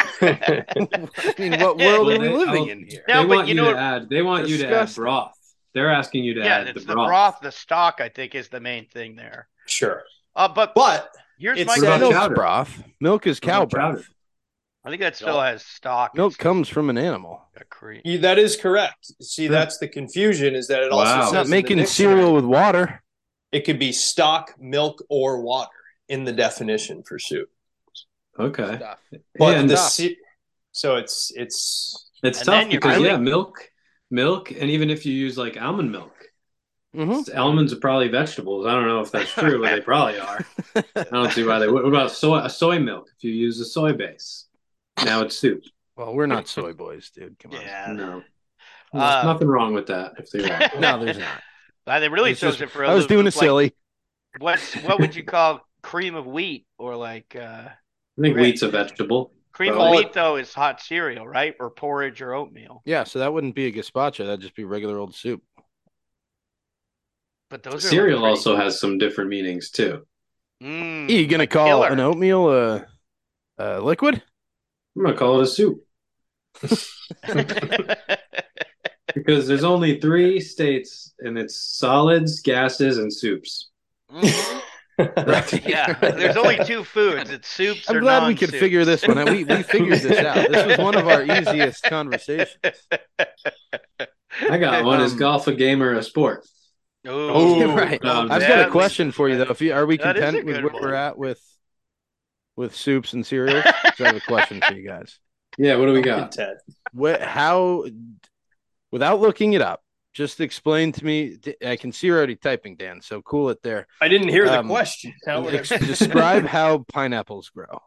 I mean, what world are we Well, living they- in here? No, they but want you you, know to what- add. They want you to add Disgusting. broth. They're asking you to yeah, add it's the the broth. broth. The stock, I think, is the main thing there. sure. Uh, but But here's it's my said- What about Milk's chowder? broth. Milk is What cow about chowder? broth. I think that still has stock. Milk It's comes from an animal. a cream. you, that is correct. See, that's the confusion is that it also Wow. says It's not in the making dictionary, cereal with water. it could be stock, milk, or water in the definition for soup. Okay. Stuff. But Yeah, and the stuff. ce- so it's it's It's And tough then you're because really- yeah, milk, milk, and even if you use like almond milk, Mhm. almonds are probably vegetables. I don't know if that's true, but they probably are. I don't see why they would. What about soy? A soy milk? If you use a soy base, now it's soup. Well, we're not soy boys, dude. Come on. Yeah. No, Uh, there's nothing wrong with that. If they want. No, there's not. Uh, they really It's throws just- it for a I was loop. doing a Like, silly. What's what would you call cream of wheat or like uh, I think Right. wheat's a vegetable. cream Well, of it- wheat though is hot cereal, right? Or porridge or oatmeal. Yeah, so that wouldn't be a gazpacho. That'd just be regular old soup. But those are Cereal like also has some different meanings too. pretty, mm, you gonna like call killer. an oatmeal a, a liquid? I'm gonna call it a soup. Because there's only three states, and it's solids, gases, and soups. Mhm. Right. Yeah, there's only two foods. It's soups I'm or glad we could non-soups. figure this one out. We we figured this out. This was one of our easiest conversations. I got one. Is Um, golf a game or a sport? Ooh, right. um, I've that got a leads question us for you right though. If you are we That is a content with good where one. we're at with with soups and cereals? 'Cause I have a question for you guys. Yeah, what do we got? Content. What how without looking it up, just explain to me. I can see you're already typing, Dan, so cool it there. I didn't hear the Um, question. How would Ex- I- describe how pineapples grow.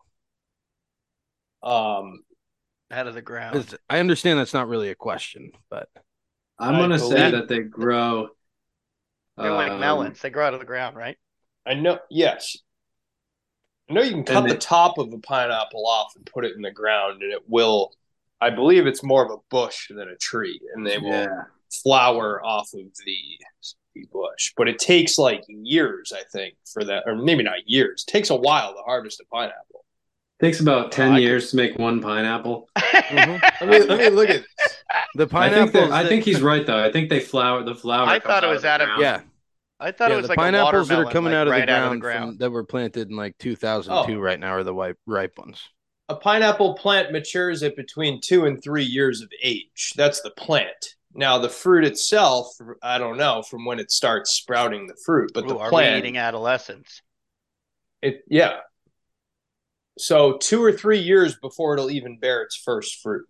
um, out of the ground. It's- I understand that's not really a question, but I'm I gonna say believe- that they grow. They're like um, melons. They grow out of the ground, right? I know. Yes, I know you can cut And the they- top of a pineapple off and put it in the ground, and it will. I believe it's more of a bush than a tree, and they will Yeah, flower off of the, the bush. But it takes like years, I think, for that, or maybe not years. It takes a while to harvest a pineapple. takes about ten Oh, I years to make one pineapple. Mhm. Let me let me look at this. the I think pineapples. that, I that- think he's right though. I think they flower the flower. I comes thought it out was the out of- ground. yeah, I thought yeah, it was the like pineapples a that are watermelon, coming like out of right the out ground, of the ground. From, that were planted in like two thousand two Oh. right now are the ripe ripe ones. A pineapple plant matures at between two and three years of age. That's the plant. Now the fruit itself, I don't know from when it starts sprouting the fruit, but Ooh, the are plant, we eating adolescents? it yeah. So two or three years before it'll even bear its first fruit.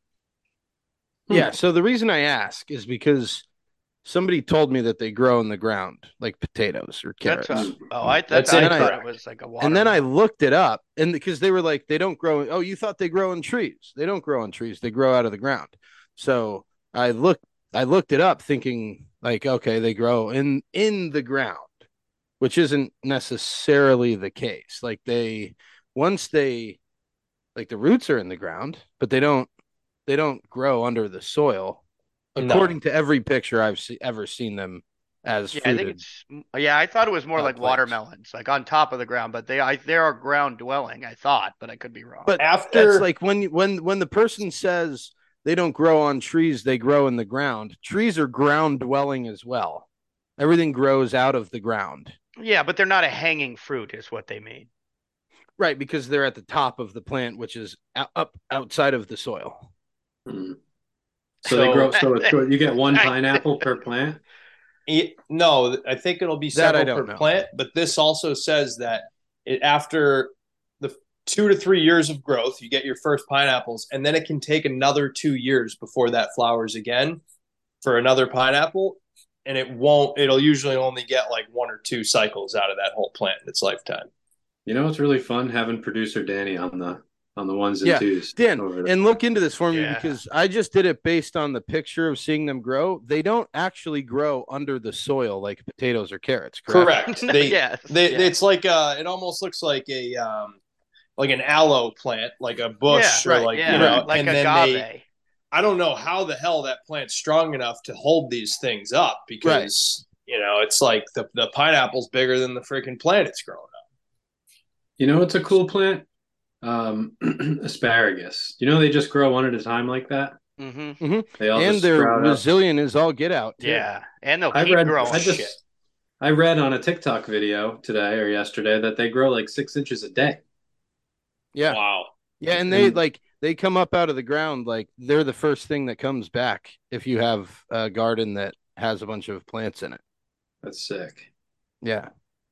Yeah. So the reason I ask is because somebody told me that they grow in the ground like potatoes or carrots. That's a, oh, I, That's that's, I thought incorrect. it was like a watermelon. And then I looked it up, and because they were like, they don't grow. Oh, you thought they grow in trees? They don't grow in trees. They grow out of the ground. So I looked, I looked it up, thinking like, okay, they grow in in the ground, which isn't necessarily the case. Like they, once they, like the roots are in the ground, but they don't, they don't grow under the soil. No. According to every picture I've se- ever seen them as yeah, I think fruited. it's yeah. I thought it was more uh, like plants. watermelons, like on top of the ground, but they I they are ground dwelling. I thought, but I could be wrong. But After that's like when when when the person says they don't grow on trees, they grow in the ground. Trees are ground dwelling as well. Everything grows out of the ground. yeah, but they're not a hanging fruit, is what they mean. Right, because they're at the top of the plant, which is out, up outside of the soil. Hmm. So, they grow. So it's, you get one pineapple per plant. It, no, I think it'll be That I several don't per know. plant, but this also says that it, after the two to three years of growth, you get your first pineapples, and then it can take another two years before that flowers again for another pineapple, and it won't. It'll usually only get like one or two cycles out of that whole plant in its lifetime. You know, it's really fun having producer Danny on the on the ones and Yeah, twos. Dan, over there. and look into this for me Yeah. because I just did it based on the picture of seeing them grow. They don't actually grow under the soil like potatoes or carrots, correct? Correct. They, yes, they, yeah. it's like uh, it almost looks like a um, like an aloe plant, like a bush, yeah, or right, like yeah, you know, like and agave. then they. I don't know how the hell that plant's strong enough to hold these things up because you know it's like the the pineapple's bigger than the freaking plant it's growing up. You know, it's a cool plant. Um, asparagus. You know, they just grow one at a time like that. Mm-hmm. They all And just they're sprout up. resilient as all get out. Too. Yeah, and they'll I keep read. growing. I just. Shit. I read on a TikTok video today or yesterday that they grow like six inches a day. Yeah. Wow. Yeah, and they And- like they come up out of the ground like they're the first thing that comes back if you have a garden that has a bunch of plants in it. That's sick. Yeah.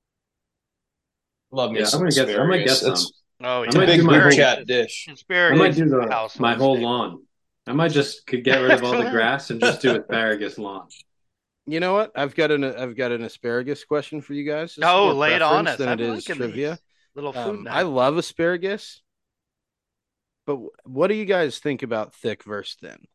Love me Yeah, I'm some gonna get. I might get asparagus. some. It's Oh, I yeah. it's a might big do my group whole- chat dish. I Asparagus might do is a the, household my whole staple. lawn. I might just could get rid of all the grass and just do asparagus lawn. You know what? I've got an I've got an asparagus question for you guys. This is Oh, more lay it on preference us. than I'm it is liking trivia. these. Little food Um, night. I love asparagus, but what do you guys think about thick versus thin?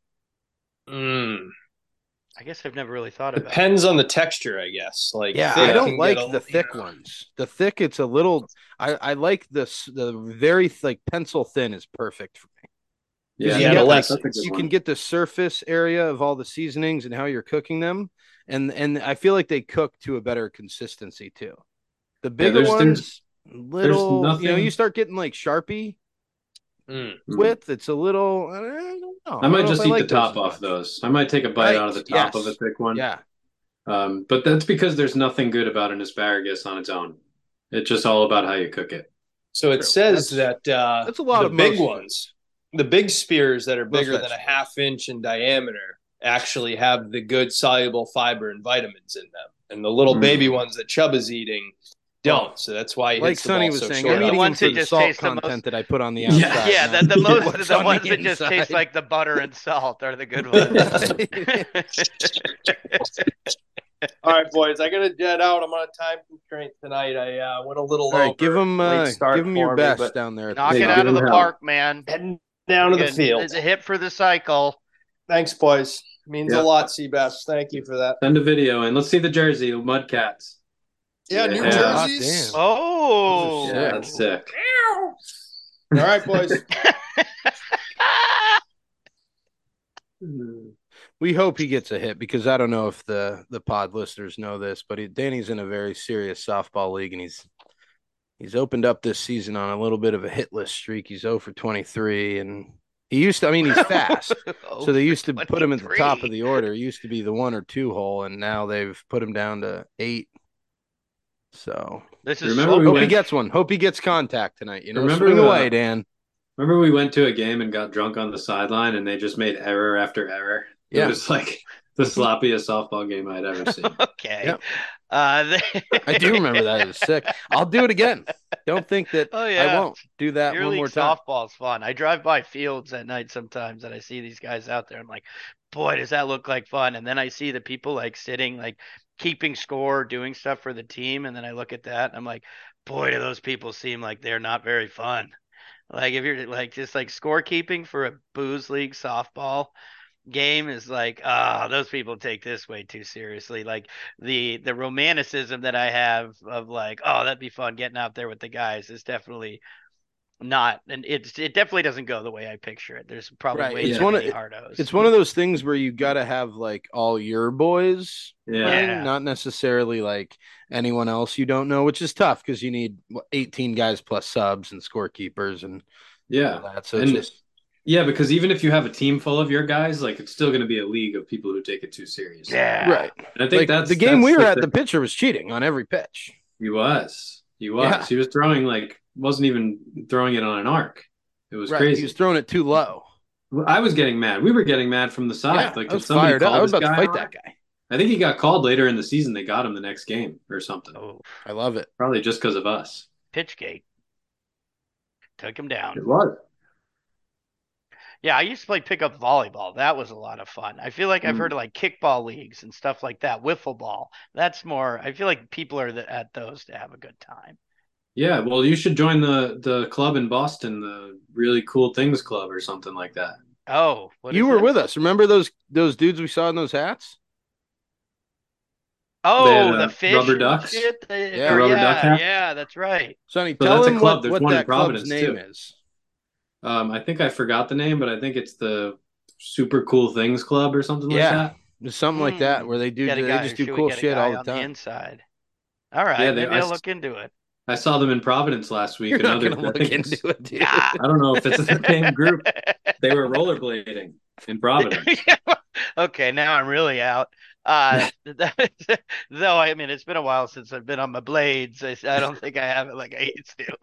Mm. I guess I've never really thought about it. Depends on the texture, I guess. Like Yeah, thick I don't can like get a- the thick ones. The thick, it's a little. I I like this. The very like pencil thin is perfect for me. Yeah, you Yeah, get, the like, less- that's a good you one. can get the surface area of all the seasonings and how you're cooking them, and and I feel like they cook to a better consistency too. The bigger there's- ones, little, you know, nothing- you start getting like Sharpie Mm. Mm. width. It's a little. I don't Oh, I might don't know just if eat like the top those as off much. those. I might take a bite Right, out of the top yes. of a thick one. Yeah. Um, but that's because there's nothing good about an asparagus on its own. It's just all about how you cook it. So it True. says That's- that uh, that's a lot the of big most ones, the big spears that are Most bigger than a vegetables. half inch in diameter, actually have the good soluble fiber and vitamins in them, and the little Mm. baby ones that Chubb is eating don't. So that's why he Like hits the Sonny ball was so saying, short. I'm The eating them ones for that the just salt taste the most- content that I put on the Yeah. outside. Yeah, not the, the most what's the on ones the that just taste inside. like the butter and salt are the good ones. All right, boys, I gotta jet out. I'm on a time constraint tonight. I uh, went a little All right, over. give them, Late uh, start give them your for me, best but down there. At Knock Hey, it the out give of the them hell. park, man. heading down to the Good. field. It's a hit for the cycle. Thanks, boys. Means Yeah. a lot, Seabass. Thank you for that. Send a video and let's see the jersey, the Mudcats. Yeah, new Yeah. jerseys. Oh, Oh, Those are Yeah, that's sick. All right, boys. We hope he gets a hit because I don't know if the the pod listeners know this, but he, Danny's in a very serious softball league and he's he's opened up this season on a little bit of a hitless streak. He's zero for twenty-three, and he used to. I mean, he's fast, so they used to put him at the top of the order. He used to be the one or two hole, and now they've put him down to eight. So This is Remember so we hope went- he gets one. Hope he gets contact tonight. You know, Remember, swing uh, away, Dan. Remember we went to a game and got drunk on the sideline and they just made error after error? Yeah. It was like the sloppiest softball game I'd ever seen. okay. Yep. Uh, they- I do remember that. It was sick. I'll do it again. Don't think that Oh I yeah. won't do that Beer one league more time. softball's fun. I drive by fields at night sometimes and I see these guys out there. I'm like, boy, does that look like fun? And then I see the people like sitting, like keeping score, doing stuff for the team. And then I look at that and I'm like, boy, do those people seem like they're not very fun. Like if you're like just like scorekeeping for a booze league softball game is like, ah, those people take this way too seriously. Like the the romanticism that I have of like, oh, that'd be fun getting out there with the guys is definitely not, and it's it definitely doesn't go the way I picture it. There's probably Right. way It's too one of- many hardos. It's one of those things where you got to have like all your boys Yeah. playing, Yeah. not necessarily like anyone else you don't know, which is tough because you need what, eighteen guys plus subs and scorekeepers and Yeah. all that. So And- it's just Yeah, because even if you have a team full of your guys, like it's still going to be a league of people who take it too seriously. Yeah. right. And I think Like that's the game that's we were the at. thing. The pitcher was cheating on every pitch. He was. He was. Yeah. He was throwing like wasn't even throwing it on an arc. It was Right. crazy. He was throwing it too low. I was getting mad. We were getting mad from the side. Yeah, like I was if somebody fired up. called I was this about to guy fight on that it- guy. I think he got called later in the season. They got him the next game or something. Oh, I love it. Probably just because of us. Pitchgate took him down. It was. Yeah, I used to play pickup volleyball. That was a lot of fun. I feel like I've Mm. heard of like kickball leagues and stuff like that. Wiffle ball. That's more. I feel like people are the, at those to have a good time. Yeah, well, you should join the the club in Boston, the Really Cool Things Club or something like that. Oh, what You is were this? with us. Remember those those dudes we saw in those hats? Oh, They had, the uh, fish rubber and ducks? shit? They- Yeah. or Rubber yeah, duck hat? yeah, that's right. Sonny, So tell that's a him club. what, There's what one in that club's Providence, name too. is. Um, I think I forgot the name, but I think it's the Super Cool Things Club or something Yeah. like that. It's something like that where they do Get a they guy, just or do should we cool get a shit guy all the on time. inside. All right, Yeah, they- maybe I I'll s- look into it. I saw them in Providence last week. You're not Another, gonna I look think it's- into it, dude. Nah. I don't know if it's the same group. They were rollerblading in Providence. Okay, now I'm really out. Uh, though I mean, it's been a while since I've been on my blades. I, I don't think I have it like I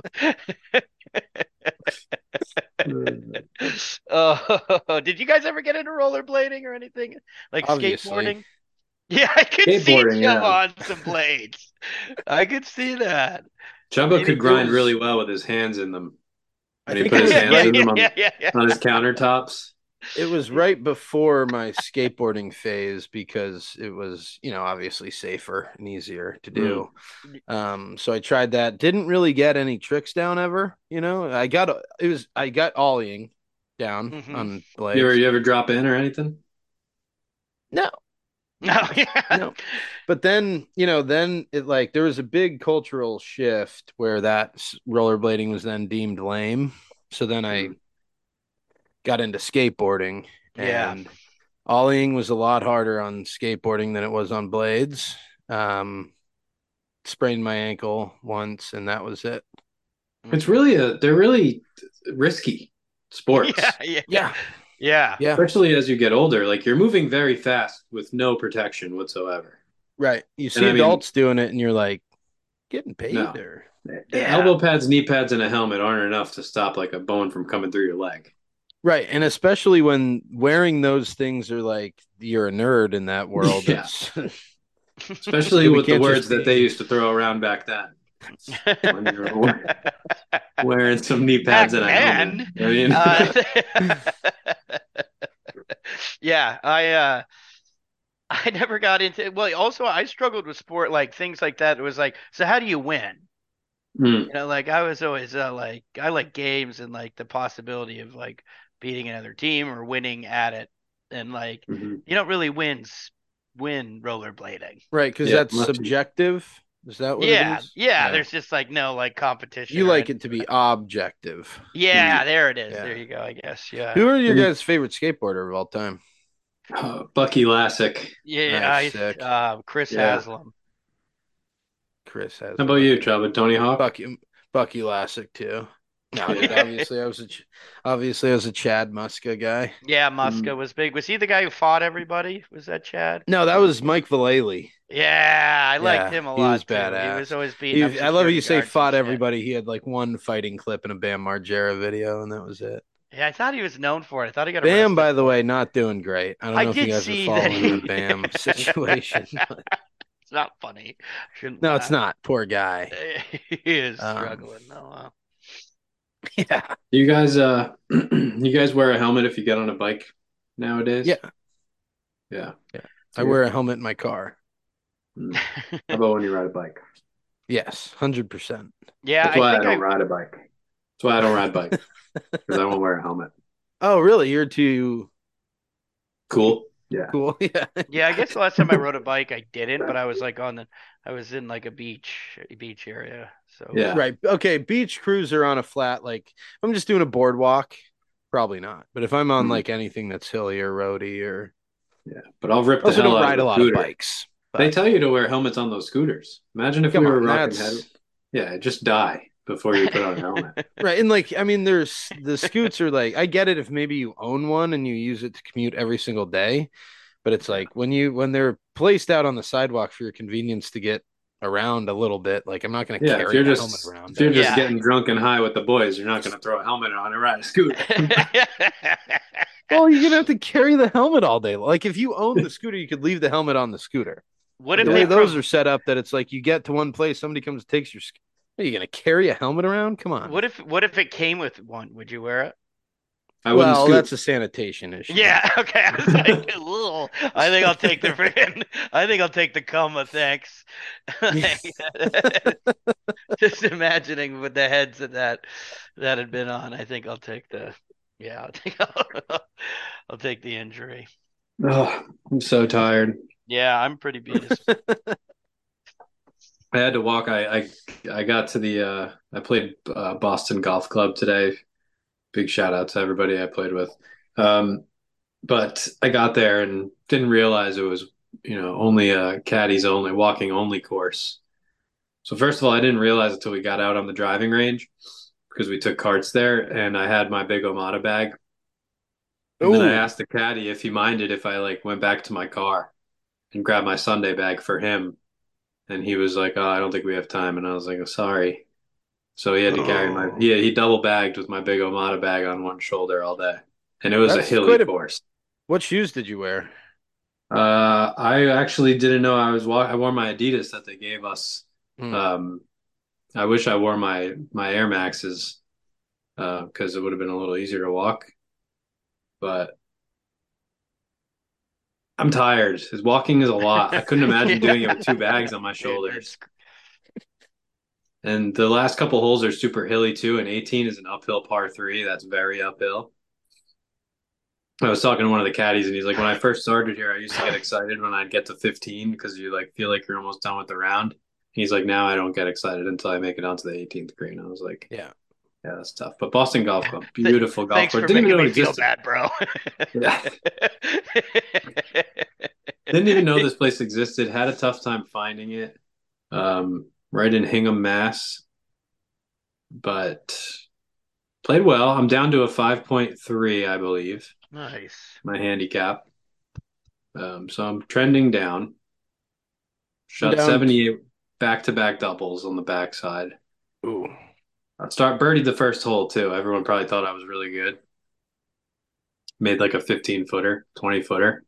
used to. Oh, did you guys ever get into rollerblading or anything like Obviously. skateboarding? Yeah, I could see Skateboarding, Chubb yeah. on some blades. I could see that. Chubba mean, could it grind was- really well with his hands in them. I And he think put it his was hands yeah, in yeah, them on, yeah, yeah, yeah. on his countertops. It was right before my skateboarding phase because it was, you know, obviously safer and easier to do. Um, so I tried that. Didn't really get any tricks down ever. You know, I got it was I got ollieing down Mhm. on blades. You ever, you ever drop in or anything? No, No, yeah. no. But then, you know, then it like there was a big cultural shift where that s- rollerblading was then deemed lame. So then I Mhm. got into skateboarding, Yeah. and ollieing was a lot harder on skateboarding than it was on blades. Um, sprained my ankle once, and that was it. It's really a, they're really risky sports. Yeah, yeah, Yeah, Yeah. Yeah, especially as you get older. Like you're moving very fast with no protection whatsoever. right. You And see I mean, adults doing it, and you're like, getting paid no, there. Yeah. elbow pads, knee pads, and a helmet aren't enough to stop like a bone from coming through your leg. Right. And especially when wearing those things are like you're a nerd in that world. Yeah. It's Especially we with the can't words just that they be used to throw around back then. When you're wearing some knee Back pads and a helmet. then, I mean, uh, yeah, I uh I never got into well, also I struggled with sport like things like that. It was like, so how do you win? mm, You know, like I was always uh, like I like games and like the possibility of like beating another team or winning at it. And like mhm. you don't really win s- win rollerblading. right because Yeah, that's unless you- subjective. Is that what it Yeah, is? yeah, there's just like no like competition You or like it to anything. be objective. Yeah, there it is. Yeah. There you go, I guess. Who Yeah. are your Mm. guys' favorite skateboarder of all time? uh, Bucky Lassick. Yeah, Nice, I sick. uh Chris Yeah. Haslam. Chris has How about you, Chuba? Tony Hawk? Bucky Bucky Lassick too. No, dude, Yeah. obviously I was a Ch- obviously I was a Chad Muska guy. Yeah, Mm. Muska was big. Was he the guy who fought everybody? Was that Chad? No, that was Mike Vallely. Yeah, I liked Yeah, him a he was lot too. He was badass. always beating up He, I love how security you say guards and fought shit. everybody. He had like one fighting clip in a Bam Margera video, and that was it. Yeah, I thought he was known for it. I thought he got Bam, arrested by the for way, it. not doing great. I don't I know if you did guys are see that following he... the Bam situation. But It's not funny. Shouldn't no, it's laugh. not. Poor guy. He is Um, struggling. Oh, wow. yeah, You guys, uh, you guys wear a helmet if you get on a bike nowadays? yeah, Yeah. yeah. I wear a helmet in my car. Mm. How about when you ride a bike? Yes, hundred percent. Yeah, That's I why I think don't I. ride a bike. That's why I don't ride bikes because I won't wear a helmet. Oh, really? You're too Cool. Yeah. cool. Yeah. Yeah, I guess the last time I rode a bike, I didn't, but I was like on the. I was in like a beach, a beach area. So Yeah. Right. Okay. Beach cruiser on a flat, like if I'm just doing a boardwalk, probably not. But if I'm on Mhm. like anything that's hilly or roady or Yeah. But I'll rip I the also hell don't out ride of a a lot of scooter. bikes. They But tell you to wear helmets on those scooters. Imagine if come we were on, rocking that's head. Yeah, just die before you put on a helmet. right. And like I mean, there's the scoots are like I get it if maybe you own one and you use it to commute every single day. But it's like when you when they're placed out on the sidewalk for your convenience to get around a little bit, like I'm not gonna Yeah, if carry you're a helmet just around. if you're just Yeah. getting drunk and high with the boys, you're not going to throw a helmet on and ride a scooter. Well, you're gonna have to carry the helmet all day. Like if you own the scooter, you could leave the helmet on the scooter. What if The Yeah. way they those prov- are set up, that it's like you get to one place, somebody comes and takes your. sc- Are you gonna carry a helmet around? Come on. What if what if it came with one? Would you wear it? I wouldn't Well, scoot. that's a sanitation issue. Yeah, okay. I was like, "Ugh, I think I'll take the freaking I think I'll take the coma, thanks. Just imagining with the heads that that that had been on, I think I'll take the yeah, I think I'll, I'll take the injury. Oh, I'm so tired. Yeah, I'm pretty beat. as- I had to walk. I I, I got to the. Uh, I played uh, Boston Golf Club today. Big shout out to everybody I played with. Um, but I got there and didn't realize it was you know only a caddies only walking only course. So first of all, I didn't realize until we got out on the driving range because we took carts there, and I had my big Omada bag. And then I Ooh. asked the caddy if he minded if I like went back to my car and grabbed my Sunday bag for him. And he was like, "Oh, I don't think we have time." And I was like, "Oh, sorry." So he had to carry my Oh. he he double bagged with my big Omada bag on one shoulder all day, and it was That's a hilly quite a- course. What shoes did you wear? Uh, I actually didn't know I was wa- I wore my Adidas that they gave us. Hmm. Um, I wish I wore my my Air Maxes uh, because it would have been a little easier to walk. But I'm tired. His walking is a lot. I couldn't imagine doing it with two bags on my Dude, shoulders. that's- And the last couple holes are super hilly too. And eighteen is an uphill par three. That's very uphill. I was talking to one of the caddies, and he's like, "When I first started here, I used to get excited when I'd get to fifteen because you like feel like you're almost done with the round." He's like, "Now I don't get excited until I make it onto the eighteenth green." I was like, Yeah. "Yeah, that's tough." But Boston Golf Club, beautiful golf Thanks course. for Didn't even making know me it feel existed. bad, bro. Yeah. Didn't even know this place existed. Had a tough time finding it. Um, right in Hingham, Mass. But played well. I'm down to a five point three, I believe. Nice. my handicap. Um, so I'm trending down. Shot Down. seventy-eight back-to-back doubles on the backside. Ooh. I start birdied the first hole too. Everyone probably thought I was really good. Made like a fifteen footer, twenty footer.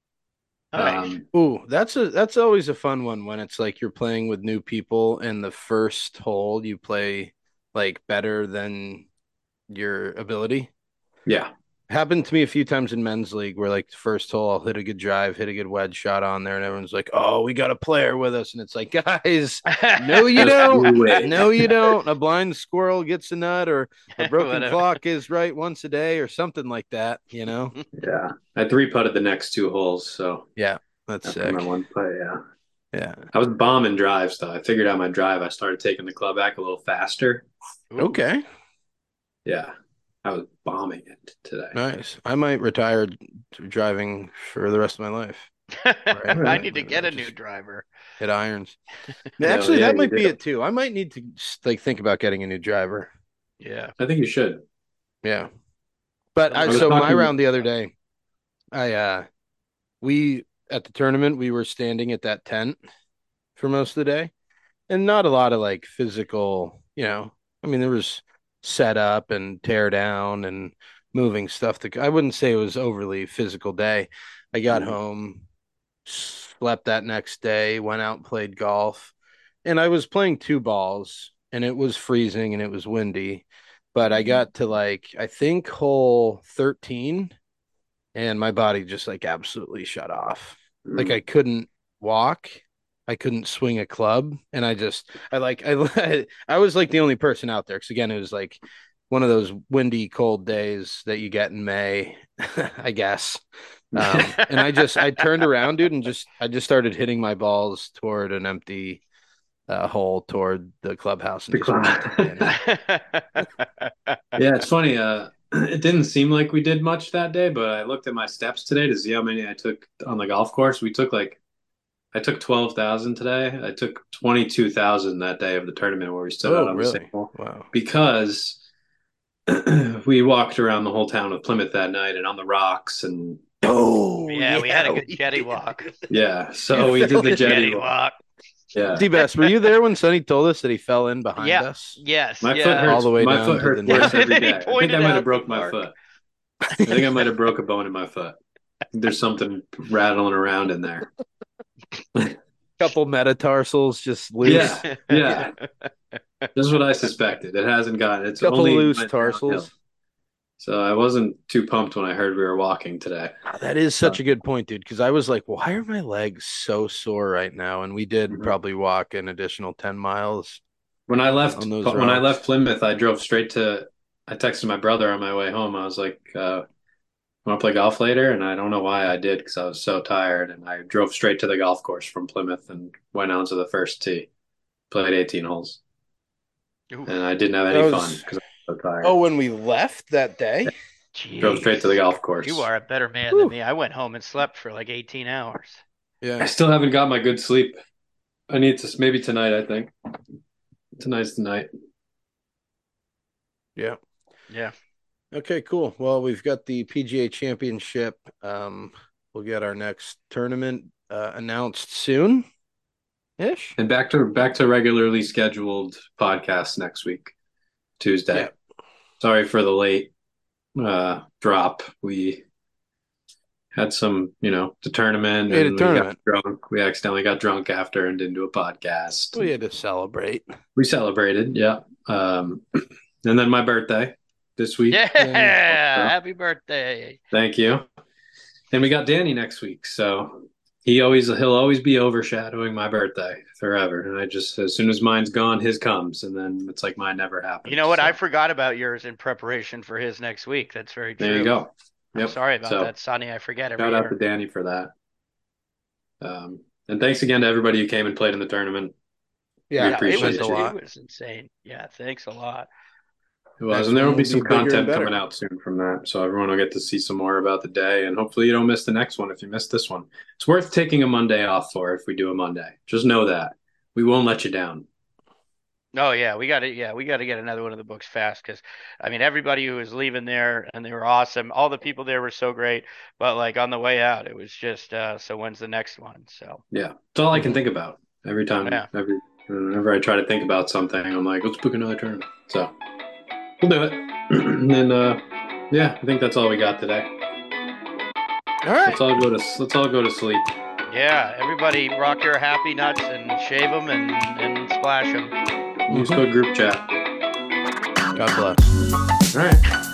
Nice. Um, Ooh, that's a that's always a fun one when it's like you're playing with new people and the first hole you play like better than your ability. yeah. Happened to me a few times in men's league where like the first hole I'll hit a good drive, hit a good wedge shot on there, and everyone's like, "Oh, we got a player with us," and it's like, guys, no, you Just don't. you wait. No, you don't. A blind squirrel gets a nut, or a broken Whatever. clock is right once a day, or something like that. You know? Yeah. I three putted the next two holes, so Yeah, that's after sick. my one putt, yeah. Yeah. I was bombing drives though. I figured out my drive. I started taking the club back a little faster. Ooh. Okay. Yeah. I was bombing it today. Nice. I might retire driving for the rest of my life. I need to get a new Just driver. hit irons. Yeah, Actually, yeah, that you might be do. it too. I might need to just, like think about getting a new driver. Yeah. I think you should. Yeah. But I I, was so my talking- round the other day, I uh we at the tournament we were standing at that tent for most of the day, and not a lot of like physical, you know. I mean, there was set up and tear down and moving stuff. To I wouldn't say it was overly physical day. I got Mhm. home, slept that next day, went out and played golf, and I was playing two balls, and it was freezing and it was windy. But I got to like I think hole thirteen, and my body just like absolutely shut off. Like I couldn't walk, I couldn't swing a club, and I just I like I I was like the only person out there because again it was like one of those windy cold days that you get in May, I guess. Um, and I just I turned around, dude, and just I just started hitting my balls toward an empty uh, hole toward the clubhouse and The just club. Yeah, it's funny. Uh, it didn't seem like we did much that day, but I looked at my steps today to see how many I took on the golf course. We took like, I took twelve thousand today. I took twenty-two thousand that day of the tournament where we stood out Oh, on the really? same hole Wow. because we walked around the whole town of Plymouth that night and on the rocks and Oh, Yeah, we had a good we jetty did. walk. yeah. So we did the jetty Jetty walk. walk. Yeah. D-Best, were you there when Sonny told us that he fell in behind Yeah. us? Yes. My yeah. foot hurts. All the way my down foot to hurts the worse knee. every And then he day. I think pointed I might out have broke the my mark. foot. I think I might have broke a bone in my foot. There's something rattling around in there. Couple metatarsals just loose. Yeah, yeah. This is what I suspected. It hasn't gotten. It's Couple only loose went downhill. tarsals. So I wasn't too pumped when I heard we were walking today. Oh, that is such a good point, dude. Because I was like, why are my legs so sore right now? And we did Mhm. probably walk an additional ten miles. When I left, On those when I routes. left Plymouth, I drove straight to. I texted my brother on my way home. I was like, uh, "Want to play golf later?" And I don't know why I did because I was so tired. And I drove straight to the golf course from Plymouth and went out to the first tee. Played eighteen holes, Oof. and I didn't have any That fun was- because I was so tired. Oh, when we left that day? Drove straight to the Jeez. golf course. You are a better man Whew. than me. I went home and slept for like eighteen hours. I Yeah. still haven't got my good sleep. I need to maybe tonight. I think tonight's the night. Yeah. Yeah. Okay, cool. Well, we've got the P G A Championship. Um, we'll get our next tournament uh, announced soon. Ish. And back to back to regularly scheduled podcasts next week, Tuesday. Yeah. Sorry for the late uh, drop. We had some, you know, the tournament, We had a and tournament. we got drunk. We accidentally got drunk after and didn't do a podcast. We had to celebrate. We celebrated, yeah. Um, and then my birthday this week. Yeah. Yeah. Happy birthday. Thank you. And we got Danny next week, so he always he'll always be overshadowing my birthday forever. And I just as soon as mine's gone, his comes, and then it's like mine never happened. You know what? So, I forgot about yours in preparation for his next week. That's very true. there you go. I'm Yep. sorry about So, that, Sonny. I forget every Shout year. out to Danny for that. Um, and thanks again to everybody who came and played in the tournament. Yeah, We Yeah, it appreciate was, it a you. lot. it was insane. Yeah, thanks a lot. It was, Next and there one will be will some be bigger and content better. coming out soon from that, so everyone will get to see some more about the day, and hopefully you don't miss the next one if you missed this one. It's worth taking a Monday off for if we do a Monday. Just know that we won't let you down. Oh yeah, we got to yeah, we got to get another one of the books fast because I mean everybody who was leaving there and they were awesome. All the people there were so great, but like on the way out, it was just uh, so when's the next one? So Yeah, it's all I can think about every time. yeah, Every whenever I try to think about something, I'm like, let's book another tournament. So we'll do it. And then, uh, yeah, I think that's all we got today. All right. Let's all go to let's all go to sleep. yeah. Everybody rock your happy nuts and shave them and and splash them. Use code group chat. God bless. All right.